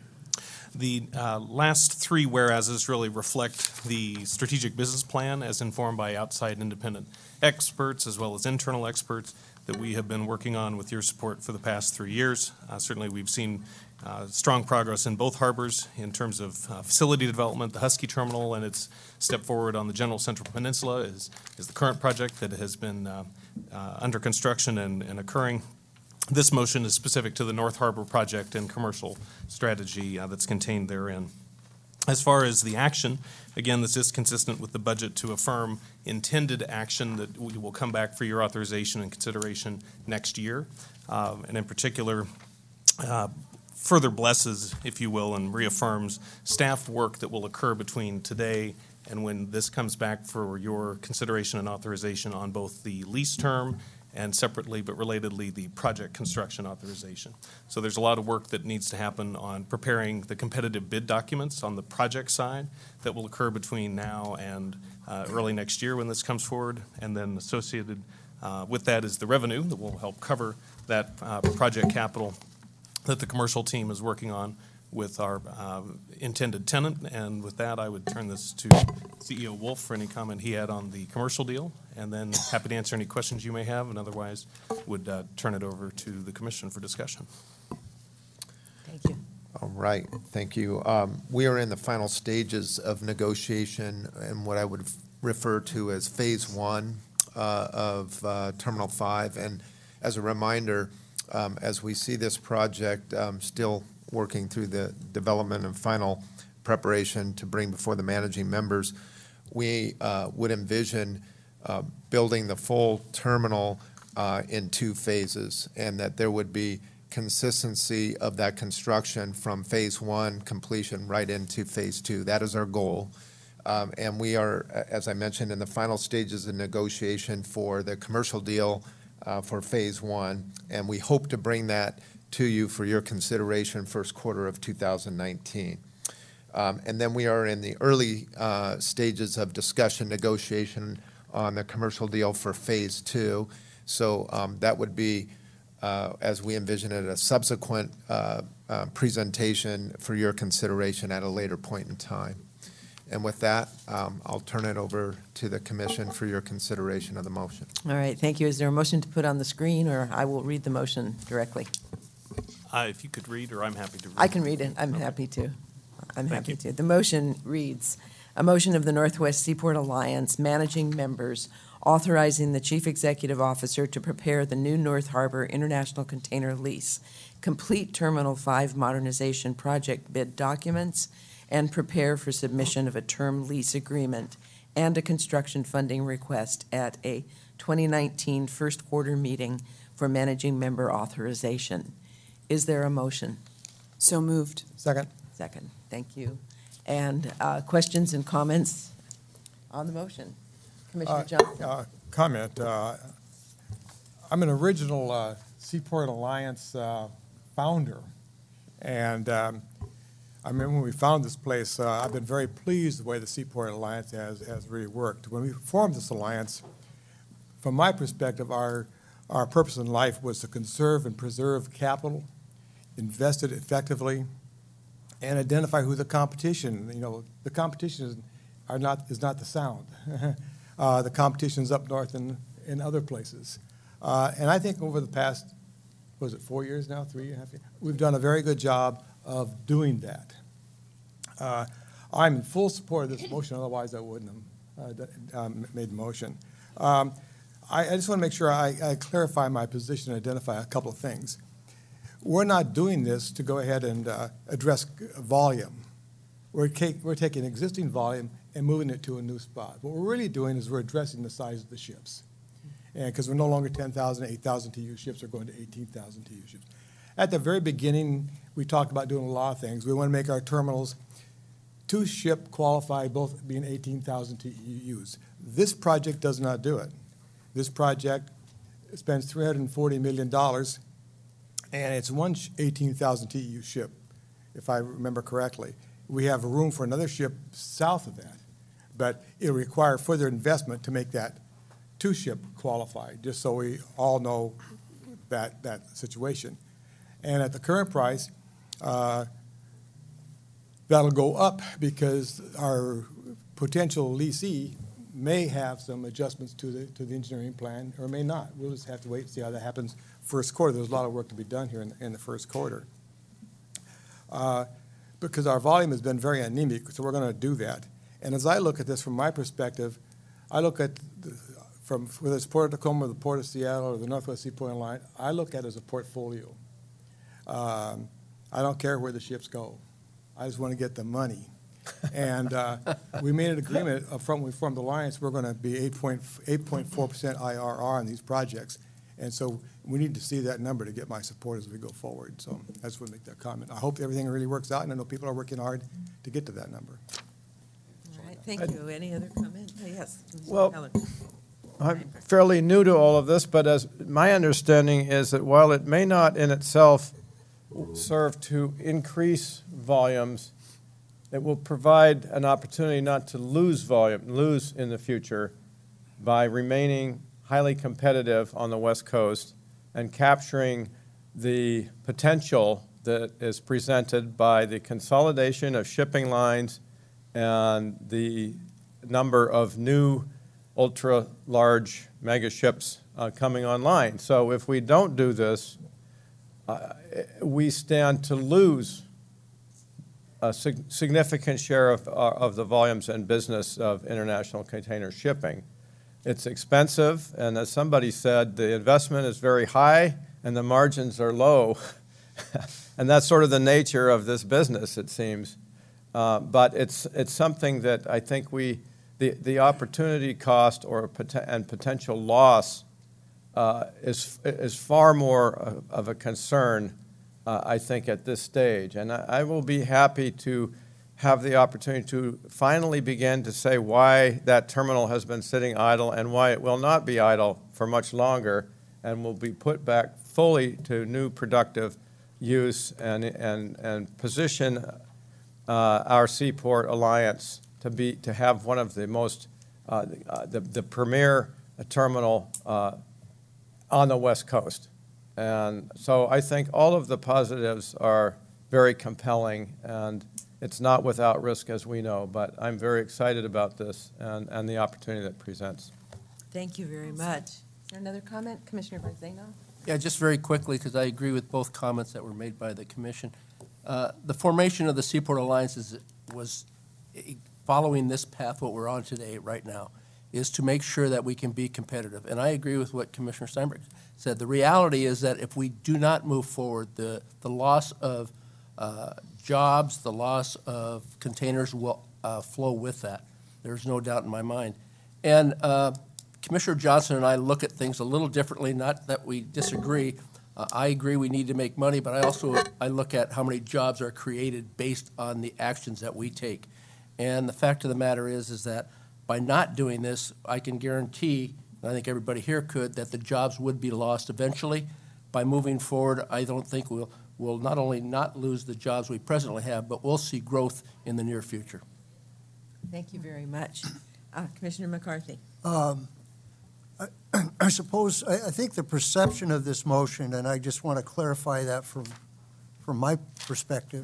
S11: The uh, last three whereases really reflect the strategic business plan as informed by outside independent experts as well as internal experts that we have been working on with your support for the past three years. Uh, certainly we've seen uh, strong progress in both harbors in terms of uh, facility development. The Husky Terminal and its step forward on the General Central Peninsula is, is the current project that has been uh, uh, under construction and, and occurring. This motion is specific to the North Harbor project and commercial strategy uh, that's contained therein. As far as the action, again, this is consistent with the budget to affirm intended action that we will come back for your authorization and consideration next year. Um, and in particular, uh, further blesses, if you will, and reaffirms staff work that will occur between today and when this comes back for your consideration and authorization on both the lease term and separately but relatedly the project construction authorization. So there's a lot of work that needs to happen on preparing the competitive bid documents on the project side that will occur between now and uh, early next year when this comes forward, and then associated uh, with that is the revenue that will help cover that uh, project capital that the commercial team is working on with our uh, intended tenant. And with that, I would turn this to C E O Wolf for any comment he had on the commercial deal, and then happy to answer any questions you may have, and otherwise would uh, turn it over to the commission for discussion.
S1: Thank you.
S7: All right, thank you. Um, We are in the final stages of negotiation and what I would refer to as Phase One uh, of uh, Terminal Five. And as a reminder, um, as we see this project um, still working through the development and final preparation to bring before the managing members, we uh, would envision uh, building the full terminal uh, in two phases, and that there would be consistency of that construction from phase one completion right into phase two. That is our goal. Um, and we are, as I mentioned, in the final stages of negotiation for the commercial deal uh, for phase one. And we hope to bring that to you for your consideration first quarter of two thousand nineteen. Um, and then we are in the early uh, stages of discussion, negotiation on the commercial deal for phase two. So um, that would be, uh, as we envision it, a subsequent uh, uh, presentation for your consideration at a later point in time. And with that, um, I'll turn it over to the commission for your consideration of the motion.
S1: All right, thank you. Is there a motion to put on the screen, or I will read the motion directly?
S11: Uh, if you could read, or I'm happy to read.
S1: I can read it. I'm
S11: Okay.
S1: happy to. I'm
S11: Thank
S1: happy
S11: you.
S1: to. The motion reads, a motion of the Northwest Seaport Alliance managing members authorizing the chief executive officer to prepare the new North Harbor International Container Lease, complete Terminal five modernization project bid documents, and prepare for submission of a term lease agreement and a construction funding request at a twenty nineteen first quarter meeting for managing member authorization. Is there a motion?
S9: So moved.
S5: Second.
S1: Second, thank you. And uh, questions and comments on the motion? Commissioner
S13: Uh,
S1: Johnson?
S13: uh, Comment. uh, I'm an original uh, Seaport Alliance uh, founder, and um, I remember when we found this place, uh, I've been very pleased the way the Seaport Alliance has, has really worked. When we formed this alliance, from my perspective, our, our purpose in life was to conserve and preserve capital, invest it effectively, and identify who the competition, you know, the competition is, are not, is not the Sound. uh, the competition's up north and in other places. Uh, and I think over the past, was it four years now, three and a half years? We've done a very good job of doing that. Uh, I'm in full support of this motion, otherwise I wouldn't have uh, um, made the motion. Um, I, I just want to make sure I, I clarify my position and identify a couple of things. We're not doing this to go ahead and uh, address volume. We're, take, we're taking existing volume and moving it to a new spot. What we're really doing is we're addressing the size of the ships. And because we're no longer ten thousand, eight thousand T U ships, we're going to eighteen thousand T U ships. At the very beginning, we talked about doing a lot of things. We want to make our terminals two-ship qualified, both being eighteen thousand T U Us. This project does not do it. This project spends three hundred forty million dollars, and it's one eighteen thousand T U ship, if I remember correctly. We have room for another ship south of that, but it'll require further investment to make that two-ship qualified, just so we all know that, that situation. And at the current price, uh, that'll go up because our potential leasee may have some adjustments to the, to the engineering plan or may not. We'll just have to wait and see how that happens first quarter. There's a lot of work to be done here in, in the first quarter. Uh, because our volume has been very anemic, so we're going to do that. And as I look at this from my perspective, I look at, the, from whether it's Port of Tacoma or the Port of Seattle or the Northwest Seaport Line, I look at it as a portfolio. Um, I don't care where the ships go. I just want to get the money. And uh, we made an agreement up front when we formed the alliance. We're going to be eight point four percent I R R on these projects. And so we need to see that number to get my support as we go forward. So I just want to make that comment. I hope everything really works out, and I know people are working hard to get to that number.
S1: All right, thank you. Any other comment? Oh, yes.
S8: Well,
S1: Helen.
S8: I'm fairly new to all of this, but as my understanding is that while it may not in itself serve to increase volumes, it will provide an opportunity not to lose volume, lose in the future by remaining highly competitive on the West Coast and capturing the potential that is presented by the consolidation of shipping lines and the number of new ultra-large mega ships uh, coming online. So if we don't do this, uh, we stand to lose a sig- significant share of, uh, of the volumes and business of international container shipping. It's expensive, and as somebody said, the investment is very high and the margins are low. And that's sort of the nature of this business, it seems. Uh, but it's it's something that I think we, the, the opportunity cost or pot- and potential loss uh, is is far more of a concern, uh, I think, at this stage. And I, I will be happy to have the opportunity to finally begin to say why that terminal has been sitting idle and why it will not be idle for much longer and will be put back fully to new productive use and and and position uh, our Seaport Alliance to be to have one of the most uh, uh, the the premier terminal uh, on the West Coast, and so I think all of the positives are very compelling, and it's not without risk, as we know. But I'm very excited about this and and the opportunity that presents.
S1: Thank you very much. Is there another comment, Commissioner Barzano?
S14: Yeah, just very quickly, because I agree with both comments that were made by the commission. Uh, the formation of the Seaport Alliance is, was following this path, what we're on today, right now, is to make sure that we can be competitive. And I agree with what Commissioner Steinberg said. The reality is that if we do not move forward, the, the loss of uh, jobs, the loss of containers will uh, flow with that. There's no doubt in my mind. And uh, Commissioner Johnson and I look at things a little differently, not that we disagree. Uh, I agree we need to make money, but I also I look at how many jobs are created based on the actions that we take. And the fact of the matter is, is that by not doing this, I can guarantee, and I think everybody here could, that the jobs would be lost eventually. By moving forward, I don't think we'll, we'll not only not lose the jobs we presently have, but we'll see growth in the near future.
S1: Thank you very much. Uh, Commissioner McCarthy.
S10: Um, I, I suppose, I, I think the perception of this motion, and I just want to clarify that from, from my perspective,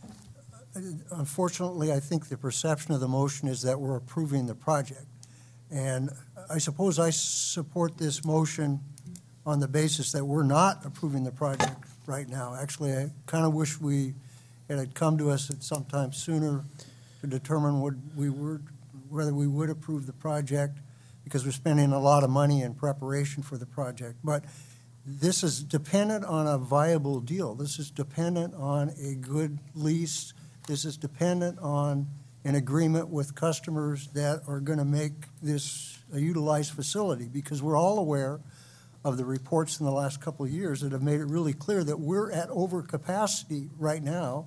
S10: unfortunately, I think the perception of the motion is that we're approving the project. And I suppose I support this motion on the basis that we're not approving the project right now. Actually, I kind of wish we it had come to us at some time sooner to determine what we were, whether we would approve the project, because we're spending a lot of money in preparation for the project. But this is dependent on a viable deal. This is dependent on a good lease. This is dependent on an agreement with customers that are going to make this a utilized facility, because we're all aware of the reports in the last couple of years that have made it really clear that we're at overcapacity right now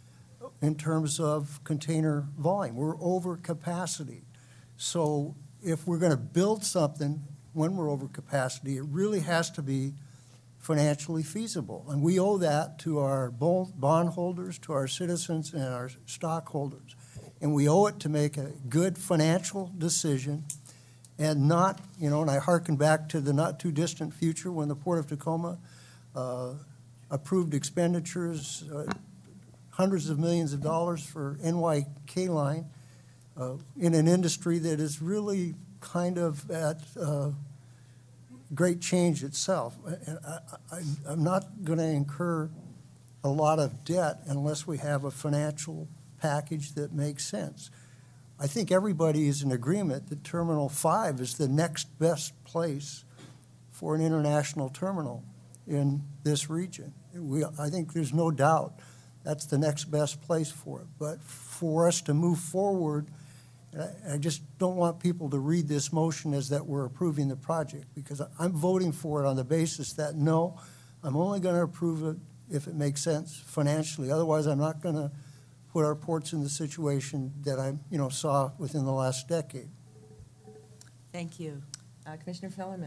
S10: in terms of container volume. We're over capacity. So if we're going to build something when we're over capacity, it really has to be financially feasible. And we owe that to our bondholders, to our citizens, and our stockholders. And we owe it to make a good financial decision and not, you know, and I hearken back to the not too distant future when the Port of Tacoma uh, approved expenditures, uh, hundreds of millions of dollars for N Y K Line uh, in an industry that is really kind of at uh, great change itself. And I, I, I'm not going to incur a lot of debt unless we have a financial package that makes sense. I think everybody is in agreement that Terminal five is the next best place for an international terminal in this region. We, I think there's no doubt that's the next best place for it. But for us to move forward, I, I just don't want people to read this motion as that we're approving the project, because I'm voting for it on the basis that, no, I'm only going to approve it if it makes sense financially. Otherwise, I'm not going to put our ports in the situation that I, you know, saw within the last decade.
S1: Thank you. Uh, Commissioner Fellerman.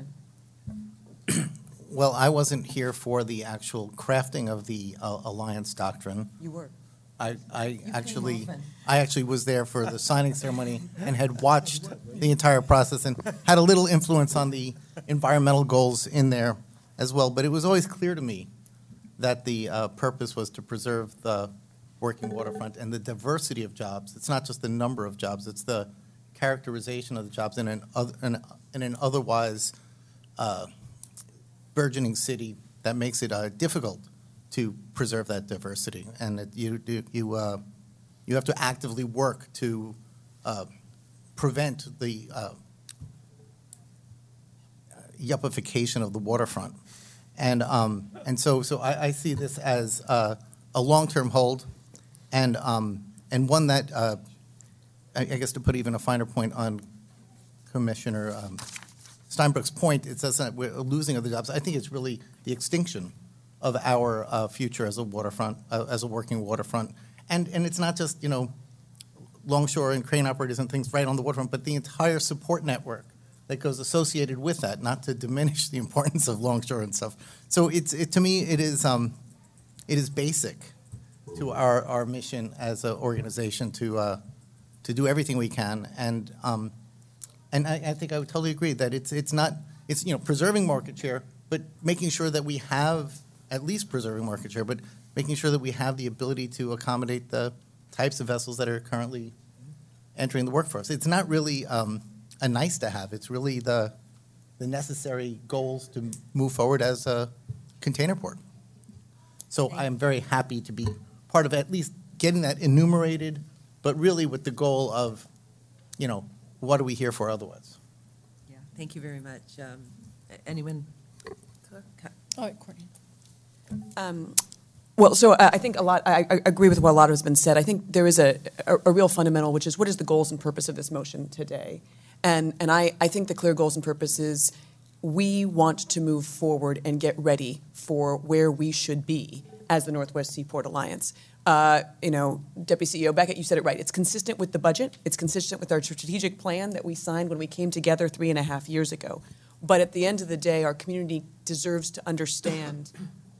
S6: Well, I wasn't here for the actual crafting of the uh, alliance doctrine.
S1: You were.
S6: I, I
S1: You
S6: actually,
S1: came often.
S6: I actually was there for the signing ceremony and had watched the entire process and had a little influence on the environmental goals in there as well. But it was always clear to me that the uh, purpose was to preserve the working waterfront and the diversity of jobs. It's not just the number of jobs, it's the characterization of the jobs in an, oth- in, in an otherwise uh, burgeoning city that makes it uh, difficult to preserve that diversity. And it, you, you, you, uh, you have to actively work to uh, prevent the uh, yuppification of the waterfront. And, um, and so, so I, I see this as uh, a long-term hold, and, um, and one that, uh, I, I guess to put even a finer point on Commissioner um, Steinbruch's point, it says that we're losing other jobs. I think it's really the extinction of our uh, future as a waterfront, uh, as a working waterfront. And, and it's not just, you know, longshore and crane operators and things right on the waterfront, but the entire support network that goes associated with that, not to diminish the importance of longshore and stuff. So it's, it, to me, it is, um, it is basic to our, our mission as an organization to, uh, to do everything we can. And, um, and I, I think I would totally agree that it's, it's not, it's, you know, preserving market share, but making sure that we have, at least preserving market share, but making sure that we have the ability to accommodate the types of vessels that are currently entering the workforce. It's not really um, a nice to have. It's really the, the necessary goals to move forward as a container port. So I am very happy to be part of at least getting that enumerated, but really with the goal of, you know, what are we here for otherwise?
S1: Yeah, thank you very much. Um, anyone?
S3: Oh, Courtney.
S9: Um, Well, so uh, I think a lot, I, I agree with what a lot has been said. I think there is a, a, a real fundamental, which is what is the goals and purpose of this motion today? And, and I, I think the clear goals and purpose is we want to move forward and get ready for where we should be as the Northwest Seaport Alliance. Uh, you know, Deputy C E O Beckett, you said it right. It's consistent with the budget. It's consistent with our strategic plan that we signed when we came together three and a half years ago. But at the end of the day, our community deserves to understand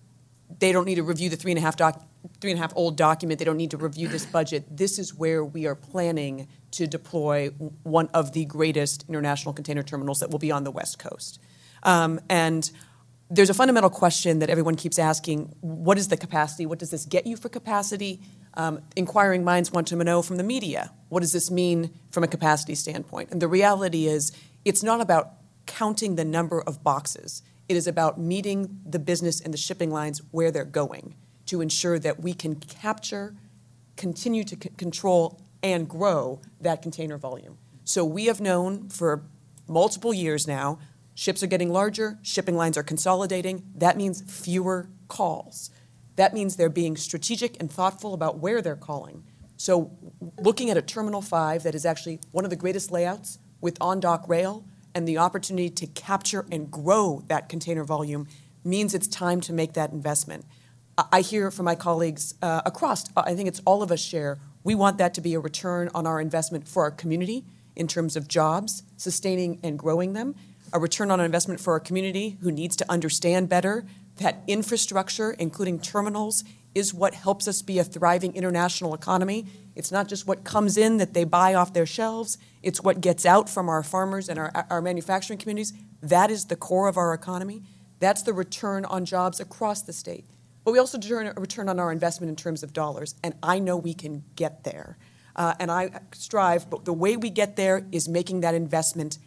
S9: they don't need to review the three and a half doc, three and a half old document. They don't need to review this budget. This is where we are planning to deploy one of the greatest international container terminals that will be on the West Coast. Um, and there's a fundamental question that everyone keeps asking: what is the capacity? What does this get you for capacity? Um, inquiring minds want to know from the media, what does this mean from a capacity standpoint? And the reality is, it's not about counting the number of boxes. It is about meeting the business and the shipping lines where they're going to ensure that we can capture, continue to c- control, and grow that container volume. So we have known for multiple years now, ships are getting larger, shipping lines are consolidating. That means fewer calls. That means they're being strategic and thoughtful about where they're calling. So looking at a Terminal five that is actually one of the greatest layouts with on-dock rail, and the opportunity to capture and grow that container volume means it's time to make that investment. I hear from my colleagues uh, across, I think it's all of us share, we want that to be a return on our investment for our community in terms of jobs, sustaining and growing them, a return on investment for our community who needs to understand better that infrastructure, including terminals, is what helps us be a thriving international economy. It's not just what comes in that they buy off their shelves. It's what gets out from our farmers and our, our manufacturing communities. That is the core of our economy. That's the return on jobs across the state. But we also turn a return on our investment in terms of dollars, and I know we can get there. Uh, and I strive, but the way we get there is making that investment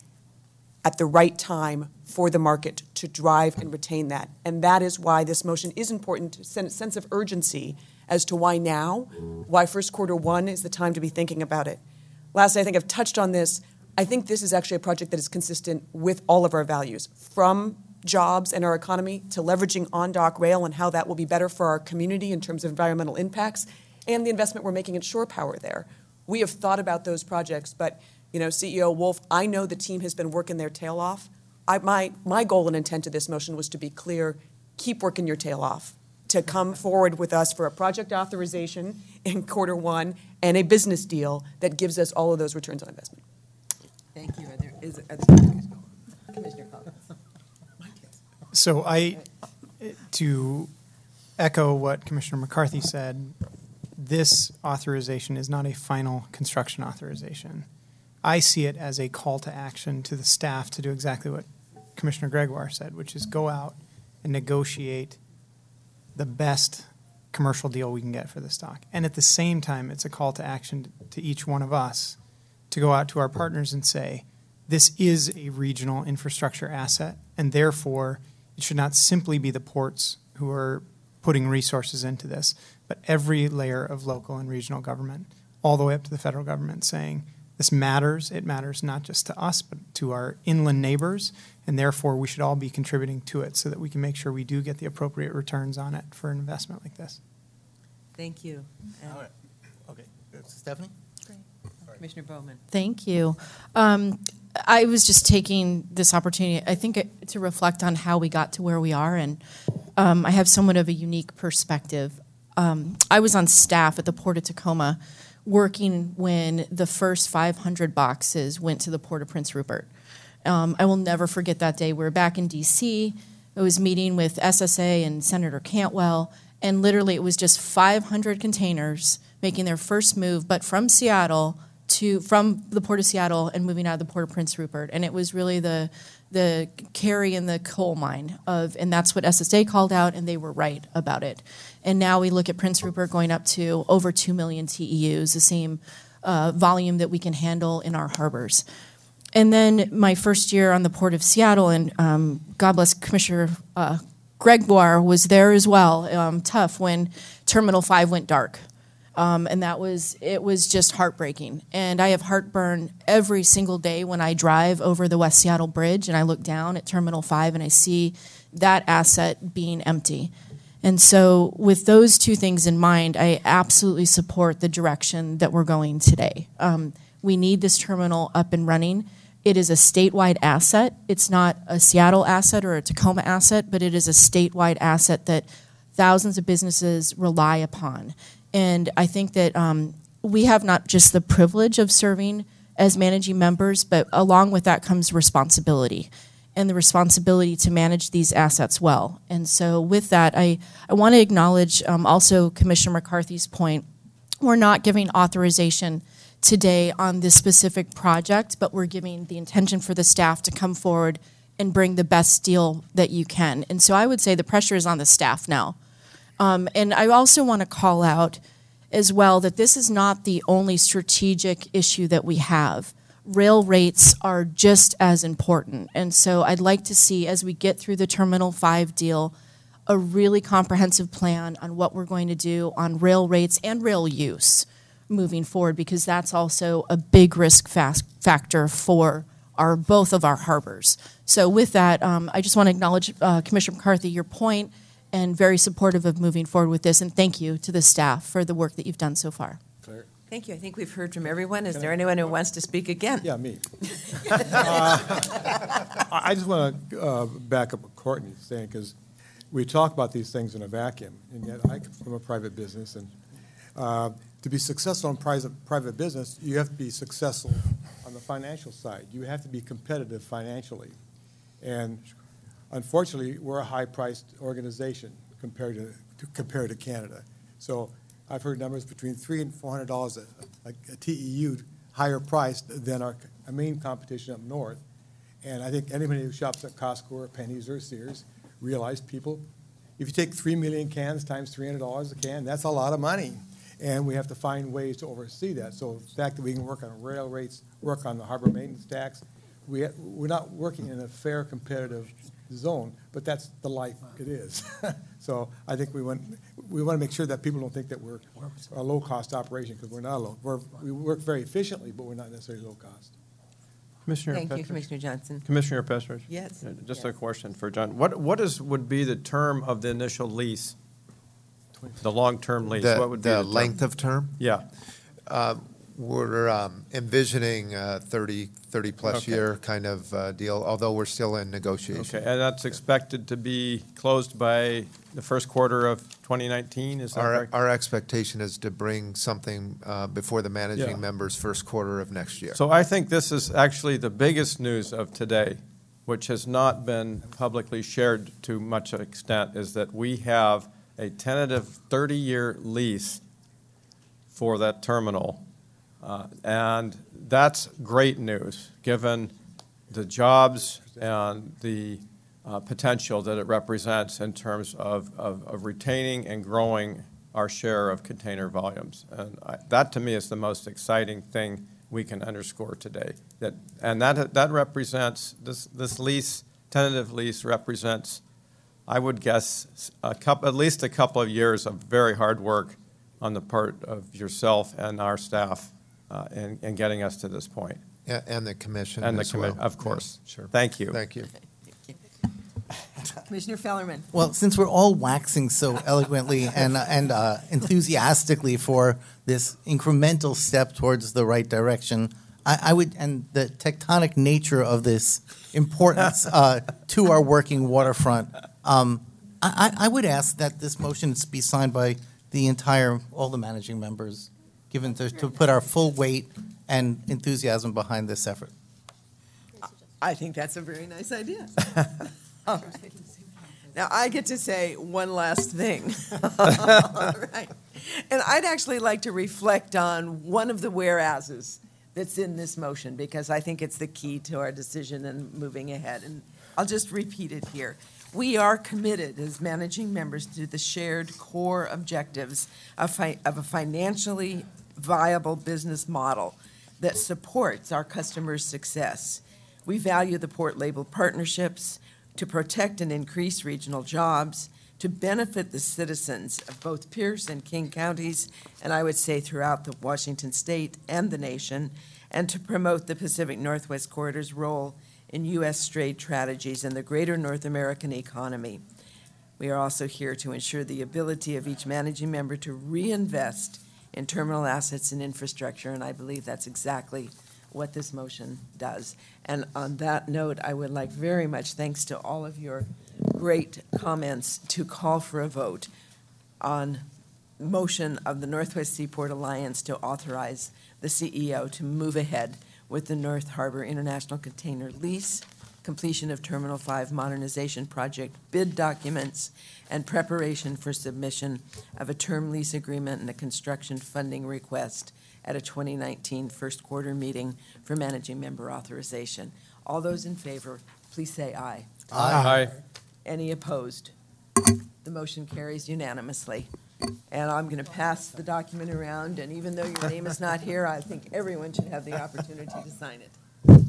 S9: at the right time for the market to drive and retain that. And that is why this motion is important to send a sense of urgency as to why now, why first quarter one is the time to be thinking about it. Lastly, I think I've touched on this. I think this is actually a project that is consistent with all of our values, from jobs and our economy to leveraging on-dock rail and how that will be better for our community in terms of environmental impacts, and the investment we're making in shore power there. We have thought about those projects, but you know, C E O Wolf, I know the team has been working their tail off. I, my, my goal and intent of this motion was to be clear, keep working your tail off, to come forward with us for a project authorization in quarter one and a business deal that gives us all of those returns on investment.
S1: Thank you. Are there, is, are there, Commissioner Collins.
S5: So I, to echo what Commissioner McCarthy said, this authorization is not a final construction authorization. I see it as a call to action to the staff to do exactly what Commissioner Gregoire said, which is go out and negotiate the best commercial deal we can get for the stock. And at the same time, it's a call to action to each one of us to go out to our partners and say, this is a regional infrastructure asset, and therefore it should not simply be the ports who are putting resources into this, but every layer of local and regional government, all the way up to the federal government, saying this matters. It matters not just to us, but to our inland neighbors, and therefore we should all be contributing to it so that we can make sure we do get the appropriate returns on it for an investment like this.
S1: Thank you. And
S6: All right. Okay. Stephanie?
S1: Commissioner Bowman.
S3: Thank you. Um, I was just taking this opportunity, I think, it- to reflect on how we got to where we are, and um, I have somewhat of a unique perspective. Um, I was on staff at the Port of Tacoma working when the first five hundred boxes went to the Port of Prince Rupert. Um, I will never forget that day. We were back in D C. I was meeting with S S A and Senator Cantwell, and literally it was just five hundred containers making their first move, but from Seattle to from the Port of Seattle and moving out of the Port of Prince Rupert. And it was really the the carry in the coal mine of, and that's what S S A called out, and they were right about it. And now we look at Prince Rupert going up to over two million T E Us, the same uh, volume that we can handle in our harbors. And then my first year on the Port of Seattle, and um, God bless Commissioner uh, Gregoire was there as well, um, tough when Terminal five went dark. Um, and that was, it was just heartbreaking. And I have heartburn every single day when I drive over the West Seattle Bridge and I look down at Terminal five and I see that asset being empty. And so with those two things in mind, I absolutely support the direction that we're going today. Um, we need this terminal up and running. It is a statewide asset. It's not a Seattle asset or a Tacoma asset, but it is a statewide asset that thousands of businesses rely upon. And I think that um, we have not just the privilege of serving as managing members, but along with that comes responsibility, and the responsibility to manage these assets well. And so with that, I, I want to acknowledge um, also Commissioner McCarthy's point. We're not giving authorization today on this specific project, but we're giving the intention for the staff to come forward and bring the best deal that you can. And so I would say the pressure is on the staff now. Um, and I also want to call out as well that this is not the only strategic issue that we have. Rail rates are just as important. And so I'd like to see, as we get through the Terminal five deal, a really comprehensive plan on what we're going to do on rail rates and rail use moving forward, because that's also a big risk fast factor for our both of our harbors. So with that, um, I just want to acknowledge, uh, Commissioner McCarthy, your point, and very supportive of moving forward with this. And thank you to the staff for the work that you've done so far.
S8: Claire?
S1: Thank you. I think we've heard from everyone. Is there anyone who wants to speak again?
S13: Yeah, me. uh, I I just want to uh, back up what Courtney's saying, because we talk about these things in a vacuum, and yet I come from a private business, and uh, to be successful in private, private business, you have to be successful on the financial side. You have to be competitive financially. And unfortunately, we're a high-priced organization compared to, to compared to Canada. So I've heard numbers between three and four hundred dollars a, a, a T E U higher priced than our, our main competition up north. And I think anybody who shops at Costco or Penny's or Sears realize people, if you take three million cans times three hundred dollars a can, that's a lot of money. And we have to find ways to oversee that. So the fact that we can work on rail rates, work on the harbor maintenance tax, we, we're not working in a fair competitive zone, but that's the life it is. So I think we want we want to make sure that people don't think that we're a low-cost operation, because we're not low. We're, we work very efficiently, but we're not necessarily low-cost.
S8: Commissioner
S1: Thank you,
S8: Petrovich?
S1: Commissioner Johnson.
S8: Commissioner Petrovich?
S1: Yes.
S8: Uh, Just
S1: Yes.
S8: a question for John. What, what is, would be the term of the initial lease? The long-term lease?
S7: The,
S8: What would be
S7: the
S8: the term?
S7: length of term?
S8: Yeah.
S7: Uh, We're um, envisioning a thirty, thirty-plus
S8: Okay.
S7: year kind of uh, deal, although we're still in negotiation.
S8: Okay, and that's expected to be closed by the first quarter of twenty nineteen, is that
S7: Our,
S8: correct?
S7: our expectation is to bring something uh, before the
S8: Yeah.
S7: managing members' first quarter of next year.
S8: So I think this is actually the biggest news of today, which has not been publicly shared to much extent, is that we have a tentative thirty-year lease for that terminal. Uh, And that's great news, given the jobs and the uh, potential that it represents in terms of, of, of retaining and growing our share of container volumes. And I, that, to me, is the most exciting thing we can underscore today. That, and that, that represents, this, this lease, tentative lease represents, I would guess, a couple, at least a couple of years of very hard work on the part of yourself and our staff uh, in, in getting us to this point.
S7: Yeah, and the commission
S8: And the
S7: as well.
S8: commi- of course.
S7: Yeah, sure.
S8: Thank you.
S7: Thank you.
S1: Commissioner Fellerman.
S6: Well, since we're all waxing so eloquently and and uh, enthusiastically for this incremental step towards the right direction, I, I would, and the tectonic nature of this importance uh, to our working waterfront, um, I, I would ask that this motion be signed by the entire, all the managing members, given to, to put our full weight and enthusiasm behind this effort.
S1: I think that's a very nice idea. All right. Now, I get to say one last thing. All right. And I'd actually like to reflect on one of the whereases that's in this motion, because I think it's the key to our decision and moving ahead. And I'll just repeat it here. We are committed as managing members to the shared core objectives of, fi- of a financially viable business model that supports our customers' success. We value the port-labeled partnerships to protect and increase regional jobs, to benefit the citizens of both Pierce and King counties, and I would say throughout the Washington state and the nation, and to promote the Pacific Northwest Corridor's role in U S trade strategies and the greater North American economy. We are also here to ensure the ability of each managing member to reinvest in terminal assets and infrastructure, and I believe that's exactly what this motion does. And on that note, I would like very much, thanks to all of your great comments, to call for a vote on motion of the Northwest Seaport Alliance to authorize the C E O to move ahead with the North Harbor International Container Lease, completion of Terminal five modernization project bid documents, and preparation for submission of a term lease agreement and a construction funding request at a twenty nineteen first quarter meeting for managing member authorization. All those in favor, please say aye.
S8: Aye.
S1: Any opposed? The motion carries unanimously. And I'm going to pass the document around, and even though your name is not here, I think everyone should have the opportunity to sign it.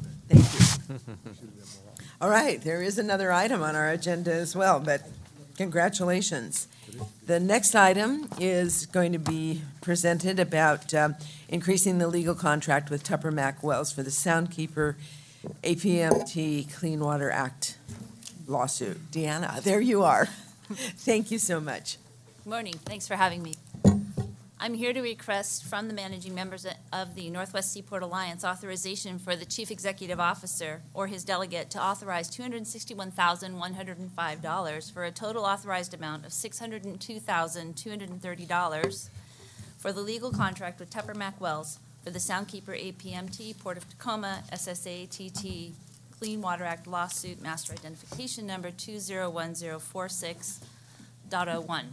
S1: Thank you. All right, there is another item on our agenda as well, but congratulations. The next item is going to be presented about um, increasing the legal contract with Tupper Mac Wells for the Soundkeeper A P M T Clean Water Act lawsuit. Deanna, there you are. Thank you so much.
S15: Good morning. Thanks for having me. I'm here to request from the managing members of the Northwest Seaport Alliance authorization for the Chief Executive Officer or his delegate to authorize two hundred sixty-one thousand one hundred five dollars for a total authorized amount of six hundred two thousand two hundred thirty dollars for the legal contract with Tupper Mac Wells for the Soundkeeper A P M T, Port of Tacoma, S S A T T, Clean Water Act lawsuit, master identification number two zero one zero four six dot oh one.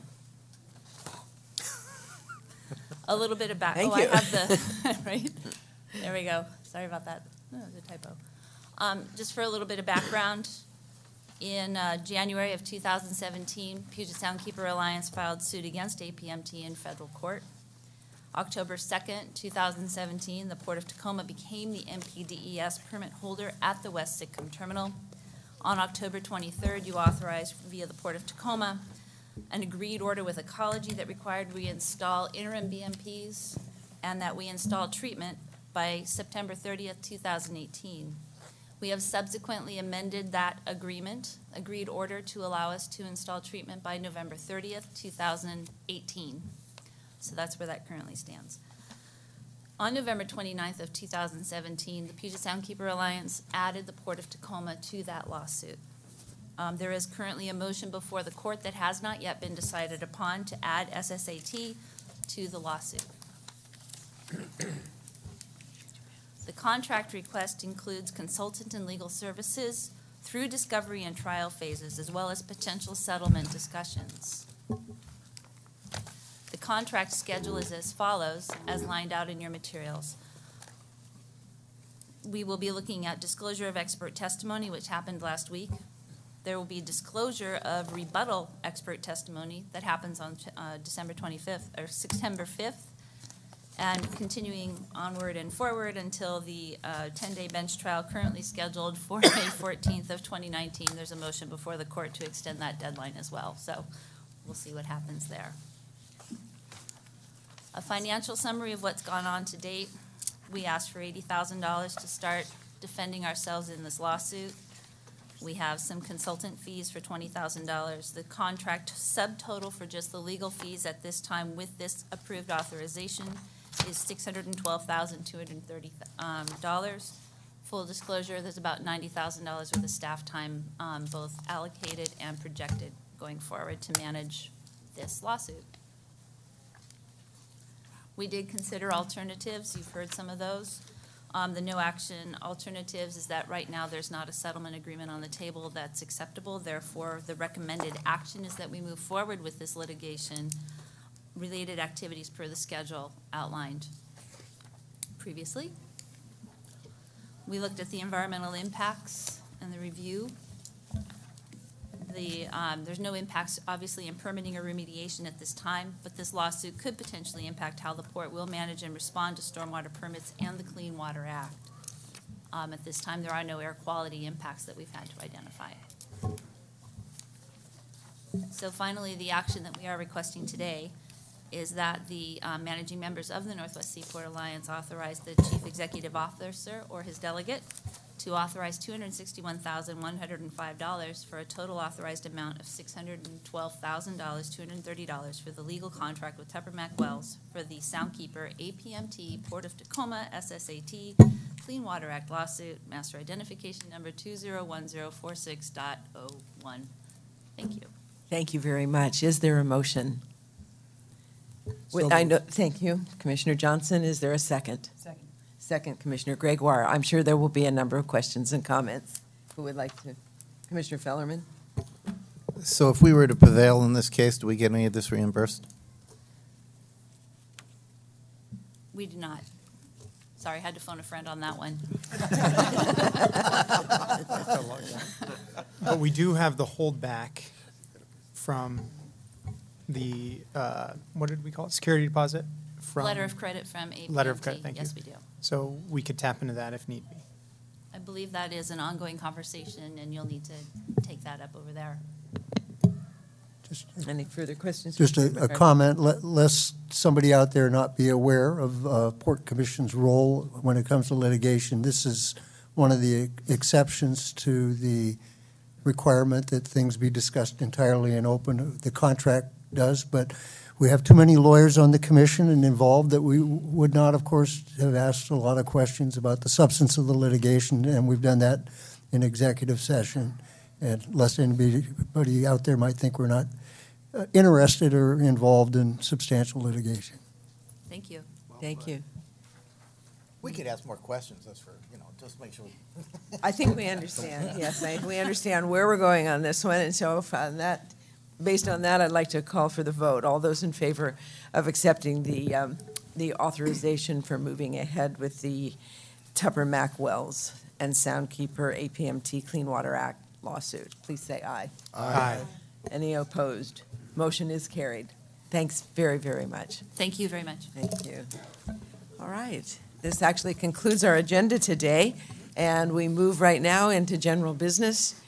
S15: A little bit of back.
S1: Thank
S15: oh,
S1: you.
S15: I have the right. There we go. Sorry about that. No, it was a typo. Um, just for a little bit of background, in uh, January of two thousand seventeen, Puget Soundkeeper Alliance filed suit against A P M T in federal court. October second, two thousand seventeen, the Port of Tacoma became the M P D E S permit holder at the West Sitcomb Terminal. On October twenty-third, you authorized via the Port of Tacoma an agreed order with Ecology that required we install interim B M Ps and that we install treatment by September thirtieth, two thousand eighteen. We have subsequently amended that agreement, agreed order, to allow us to install treatment by November thirtieth, two thousand eighteen. So that's where that currently stands. On November twenty-ninth of two thousand seventeen, the Puget Soundkeeper Alliance added the Port of Tacoma to that lawsuit. Um, there is currently a motion before the court that has not yet been decided upon to add S S A T to the lawsuit. The contract request includes consultant and legal services through discovery and trial phases, as well as potential settlement discussions. The contract schedule is as follows, as lined out in your materials. We will be looking at disclosure of expert testimony, which happened last week. there will be disclosure of rebuttal expert testimony that happens on uh, December twenty-fifth, or September fifth, and continuing onward and forward until the uh, ten-day bench trial currently scheduled for May fourteenth of twenty nineteen. There's a motion before the court to extend that deadline as well, so we'll see what happens there. A financial summary of what's gone on to date. We asked for eighty thousand dollars to start defending ourselves in this lawsuit. We have some consultant fees for twenty thousand dollars. The contract subtotal for just the legal fees at this time with this approved authorization is six hundred twelve thousand two hundred thirty dollars. Full disclosure, there's about ninety thousand dollars worth of staff time, um, both allocated and projected going forward to manage this lawsuit. We did consider alternatives. You've heard some of those. Um, the no action alternatives is that right now there's not a settlement agreement on the table that's acceptable. Therefore, the recommended action is that we move forward with this litigation, related activities per the schedule outlined previously. We looked at the environmental impacts and the review. The, um, there's no impacts, obviously, in permitting or remediation at this time, but this lawsuit could potentially impact how the port will manage and respond to stormwater permits and the Clean Water Act. Um, at this time, there are no air quality impacts that we've had to identify. So finally, the action that we are requesting today is that the um, managing members of the Northwest Seaport Alliance authorize the chief executive officer or his delegate to authorize two hundred sixty-one thousand one hundred five dollars for a total authorized amount of six hundred twelve thousand two hundred thirty dollars for the legal contract with Tupper Mac Wells for the Soundkeeper A P M T Port of Tacoma S S A T Clean Water Act lawsuit, master identification number two zero one zero four six dot oh one. Thank you.
S1: Thank you very much. Is there a motion?
S6: So
S1: I know, thank you. Commissioner Johnson, is there a second?
S9: Second.
S1: Second, Commissioner Gregoire. I'm sure there will be a number of questions and comments. Who would like to? Commissioner Fellerman?
S6: So if we were to prevail in this case, do we get any of this reimbursed?
S15: We do not. Sorry, I had to phone a friend on that one.
S5: But we do have the holdback from the, uh, what did we call it, security deposit? From
S15: Letter of credit from A P M T.
S5: Letter of credit, thank you.
S15: Yes, we do.
S5: So we could tap into that if need be.
S15: I believe that is an ongoing conversation, and you'll need to take that up over there.
S1: Any further questions?
S10: Just a, a
S1: Commissioner
S10: comment, let- lest somebody out there not be aware of uh, Port Commission's role when it comes to litigation. This is one of the exceptions to the requirement that things be discussed entirely in open. The contract does, but we have too many lawyers on the commission and involved that we would not, of course, have asked a lot of questions about the substance of the litigation, and we've done that in executive session. And lest anybody out there might think we're not uh, interested or involved in substantial litigation.
S15: Thank you.
S1: Thank you.
S6: We could ask more questions, that's for, you know, just make sure.
S1: I think we understand, yes, I, we understand where we're going on this one, and so if on that, based on that, I'd like to call for the vote. All those in favor of accepting the, um, the authorization for moving ahead with the Tupper Mac Wells and Soundkeeper A P M T Clean Water Act lawsuit, please say aye.
S5: Aye.
S1: Any opposed? Motion is carried. Thanks very, very much.
S15: Thank you very much.
S1: Thank you. All right. This actually concludes our agenda today, and we move right now into general business.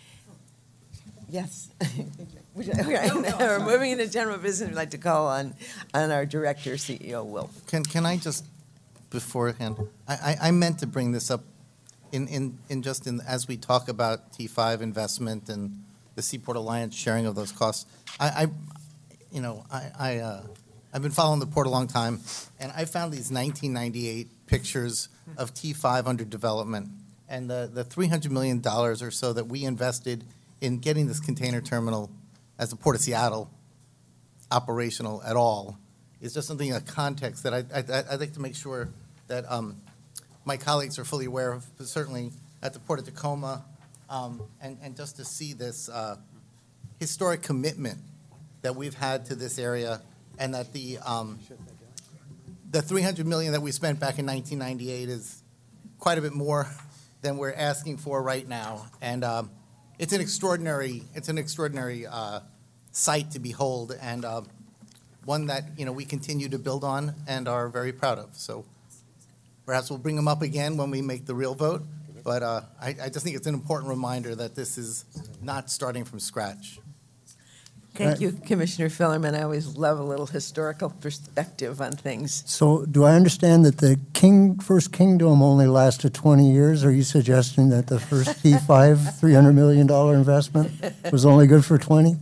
S1: Yes. Would you- okay, We're moving into general business. We'd like to call on, on our director, C E O Wilf.
S6: Can, can I just, beforehand, I, I, I meant to bring this up in, in, in just in, as we talk about T five investment and the Seaport Alliance sharing of those costs. I, I you know, I, I, uh, I've been following the port a long time, and I found these nineteen ninety-eight pictures of T five under development, and the, the three hundred million dollars or so that we invested in getting this container terminal as the Port of Seattle operational at all is just something, a context that I, I, I'd like to make sure that um, my colleagues are fully aware of, but certainly at the Port of Tacoma, um, and, and just to see this uh, historic commitment that we've had to this area, and that the um, the three hundred million dollars that we spent back in nineteen ninety-eight is quite a bit more than we're asking for right now. And um, it's an extraordinary, it's an extraordinary uh, sight to behold, and uh, one that, you know, we continue to build on and are very proud of. So perhaps we'll bring them up again when we make the real vote, but uh, I, I just think it's an important reminder that this is not starting from scratch.
S1: Thank you, Commissioner Fillerman. I always love a little historical perspective on things.
S10: So do I understand that the King, first Kingdom only lasted twenty years? Are you suggesting that the first P five three hundred million dollars investment was only good for twenty?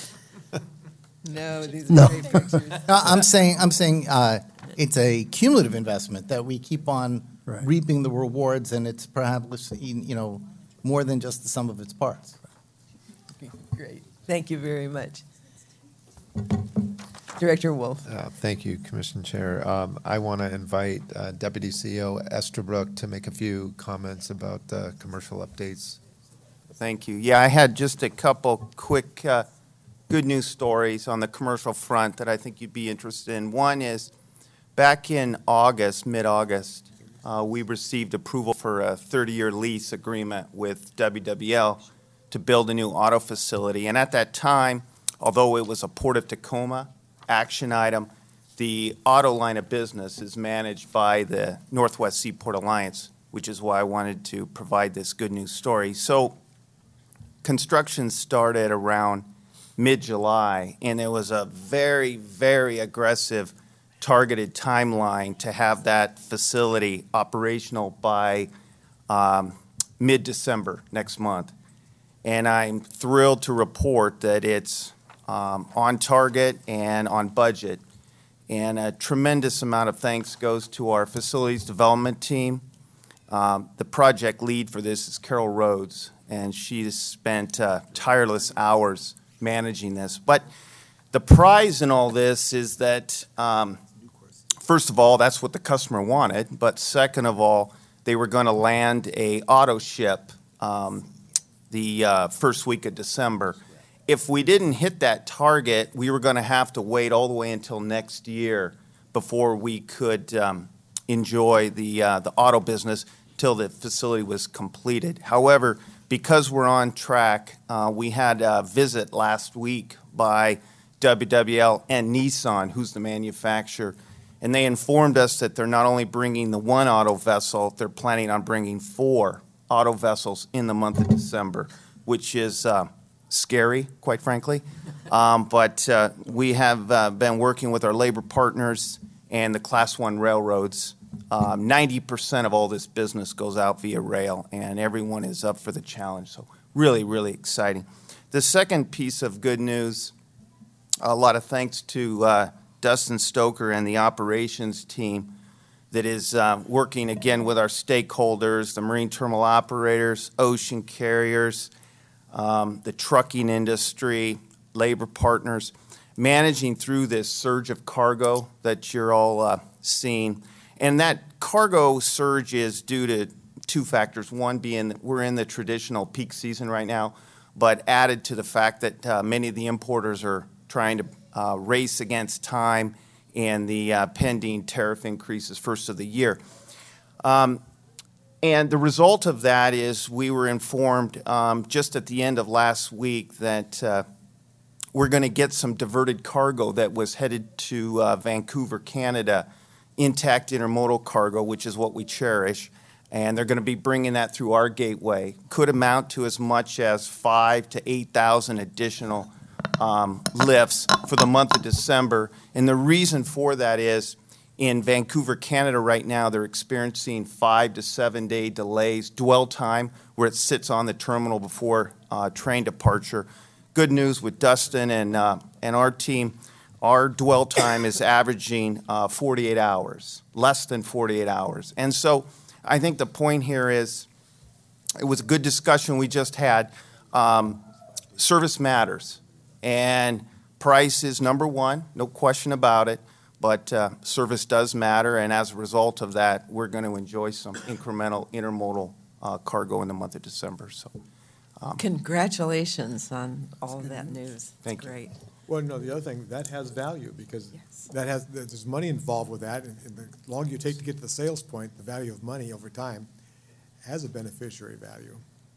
S1: No, these are
S10: No.
S1: great pictures.
S6: No, I'm saying, I'm saying uh, it's a cumulative investment that we keep on
S10: Right.
S6: reaping the rewards, and it's perhaps, you know, more than just the sum of its parts.
S1: Great. Thank you very much. Director Wolf.
S7: Uh, Thank you, Commissioner Chair. Um, I want to invite uh, Deputy C E O Estabrook to make a few comments about uh, commercial updates.
S16: Thank you. Yeah, I had just a couple quick uh, good news stories on the commercial front that I think you'd be interested in. One is back in August, mid-August, uh, we received approval for a thirty-year lease agreement with W W L to build a new auto facility. And at that time, although it was a Port of Tacoma action item, the auto line of business is managed by the Northwest Seaport Alliance, which is why I wanted to provide this good news story. So construction started around mid-July, and there was a very, very aggressive targeted timeline to have that facility operational by um, mid-December next month. And I'm thrilled to report that it's um, on target and on budget. And a tremendous amount of thanks goes to our facilities development team. Um, the project lead for this is Carol Rhodes, and she has spent uh, tireless hours managing this. But the prize in all this is that, um, first of all, that's what the customer wanted. But second of all, they were going to land a auto ship um, the uh, first week of December. If we didn't hit that target, we were going to have to wait all the way until next year before we could um, enjoy the uh, the auto business till the facility was completed. However, because we're on track, uh, we had a visit last week by W W L and Nissan, who's the manufacturer, and they informed us that they're not only bringing the one auto vessel, they're planning on bringing four auto vessels in the month of December, which is uh, scary, quite frankly. Um, but uh, we have uh, been working with our labor partners and the Class One railroads. Um, ninety percent of all this business goes out via rail, and everyone is up for the challenge. So really, really exciting. The second piece of good news, a lot of thanks to uh, Dustin Stoker and the operations team that is uh, working again with our stakeholders, the marine terminal operators, ocean carriers, um, the trucking industry, labor partners, managing through this surge of cargo that you're all uh, seeing. And that cargo surge is due to two factors. One being that we're in the traditional peak season right now, but added to the fact that uh, many of the importers are trying to uh, race against time and the uh, pending tariff increases first of the year. Um, and the result of that is we were informed um, just at the end of last week that uh, we're going to get some diverted cargo that was headed to uh, Vancouver, Canada, intact intermodal cargo, which is what we cherish, and they're going to be bringing that through our gateway. Could amount to as much as five to eight thousand additional Um, lifts for the month of December. And the reason for that is in Vancouver, Canada right now, they're experiencing five to seven day delays, dwell time, where it sits on the terminal before uh, train departure. Good news with Dustin and, uh, and our team, our dwell time is averaging uh, forty-eight hours, less than forty-eight hours. And so I think the point here is it was a good discussion we just had. Um, service matters. And price is number one, no question about it, but uh, service does matter, and as a result of that, we're going to enjoy some incremental intermodal uh, cargo in the month of December. So, um,
S1: Congratulations on all of that news.
S16: Thank you.
S1: Great.
S13: Well, no, the other thing, that has value because
S1: Yes.
S13: that has, there's money involved with that, and and the longer you take to get to the sales point, the value of money over time has a beneficiary value.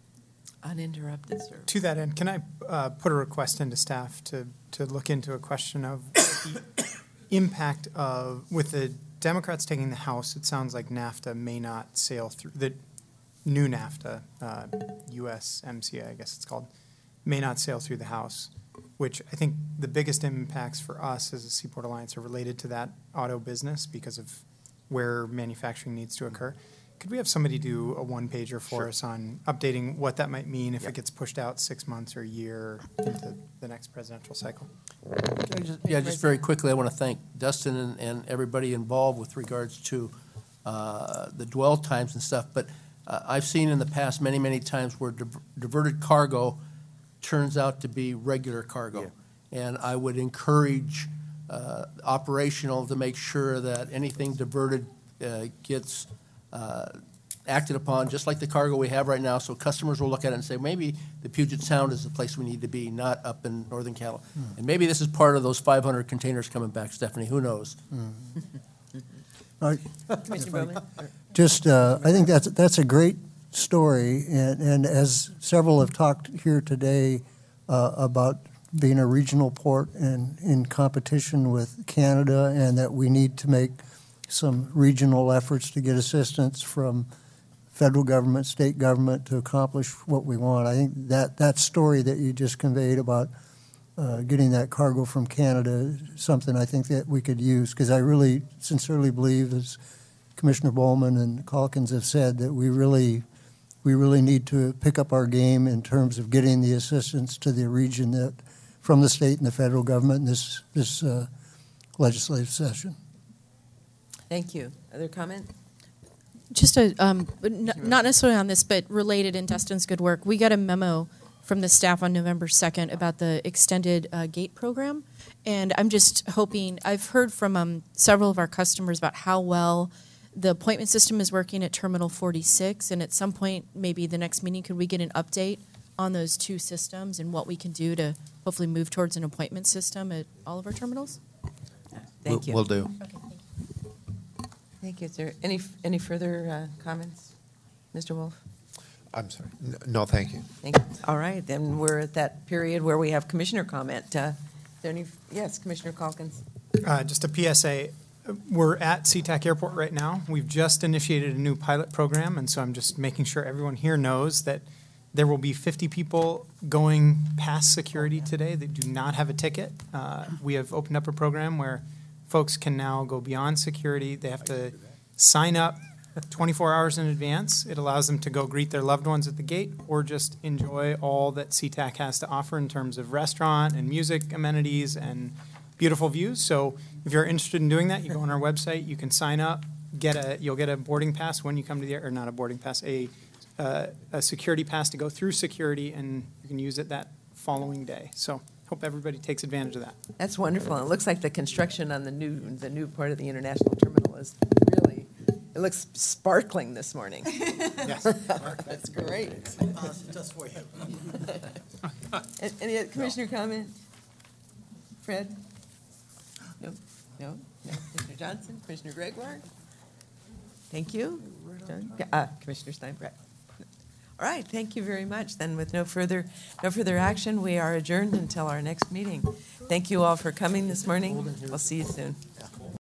S1: Uninterrupted service.
S5: To that end, can I uh, put a request into staff to, to look into a question of the impact of, with the Democrats taking the House, it sounds like NAFTA may not sail through, the new NAFTA, uh, U S M C A, I guess it's called, may not sail through the House, which I think the biggest impacts for us as a Seaport Alliance are related to that auto business because of where manufacturing needs to occur. Could we have somebody do a one-pager for
S16: Sure.
S5: us on updating what that might mean if
S16: Yep.
S5: it gets pushed out six months or a year into the next presidential cycle?
S14: Yeah, just very quickly, I want to thank Dustin and, and everybody involved with regards to uh, the dwell times and stuff. But uh, I've seen in the past many, many times where div- diverted cargo turns out to be regular cargo. And I would encourage uh, operational to make sure that anything diverted uh, gets uh, acted upon, just like the cargo we have right now, so customers will look at it and say, maybe the Puget Sound is the place we need to be, not up in Northern California. And maybe this is part of those five hundred containers coming back, Stephanie, who knows?
S10: Uh,
S1: Commissioner Bowman?
S10: Just, uh, I think that's, that's a great story, and, and as several have talked here today uh, about being a regional port and in competition with Canada, and that we need to make some regional efforts to get assistance from federal government, state government to accomplish what we want. I think that, that story that you just conveyed about uh, getting that cargo from Canada is something I think that we could use, because I really sincerely believe, as Commissioner Bowman and Calkins have said, that we really we really need to pick up our game in terms of getting the assistance to the region that from the state and the federal government in this this uh, legislative session.
S1: Thank you. Other comment?
S3: Just a, um, n- not necessarily on this, but related in Dustin's good work. We got a memo from the staff on November second about the extended uh, gate program. And I'm just hoping, I've heard from um, several of our customers about how well the appointment system is working at Terminal forty-six. And at some point, maybe the next meeting, could we get an update on those two systems and what we can do to hopefully move towards an appointment system at all of our terminals?
S1: Thank you.
S7: Will do.
S3: Okay, thank you.
S1: Thank you. Is there any, any further uh, comments? Mister Wolf?
S7: I'm sorry. N- No, thank you.
S1: Thank you. All right, then we're at that period where we have commissioner comment. Uh, is there any, yes, Commissioner Calkins?
S5: Uh, Just a P S A, we're at SeaTac Airport right now. We've just initiated a new pilot program, and so I'm just making sure everyone here knows that there will be fifty people going past security today that do not have a ticket. Uh, We have opened up a program where folks can now go beyond security. They have to sign up twenty-four hours in advance. It allows them to go greet their loved ones at the gate or just enjoy all that SeaTac has to offer in terms of restaurant and music amenities and beautiful views. So if you're interested in doing that, you go on our website, you can sign up, get a, you'll get a boarding pass when you come to the, air or not a boarding pass, a, uh, a security pass to go through security, and you can use it that following day. So hope everybody takes advantage of that.
S1: That's wonderful. It looks like the construction on the new, the new part of the international terminal is really, it looks sparkling this morning.
S6: Yes.
S1: That's great.
S6: Just for you.
S1: A- Any other commissioner comment? Fred? No? No? No? Commissioner Johnson? Commissioner Gregoire? Thank you. Done? Uh, Commissioner Steinbreck? All right, thank you very much. Then with no further, no further action, we are adjourned until our next meeting. Thank you all for coming this morning. We'll see you soon.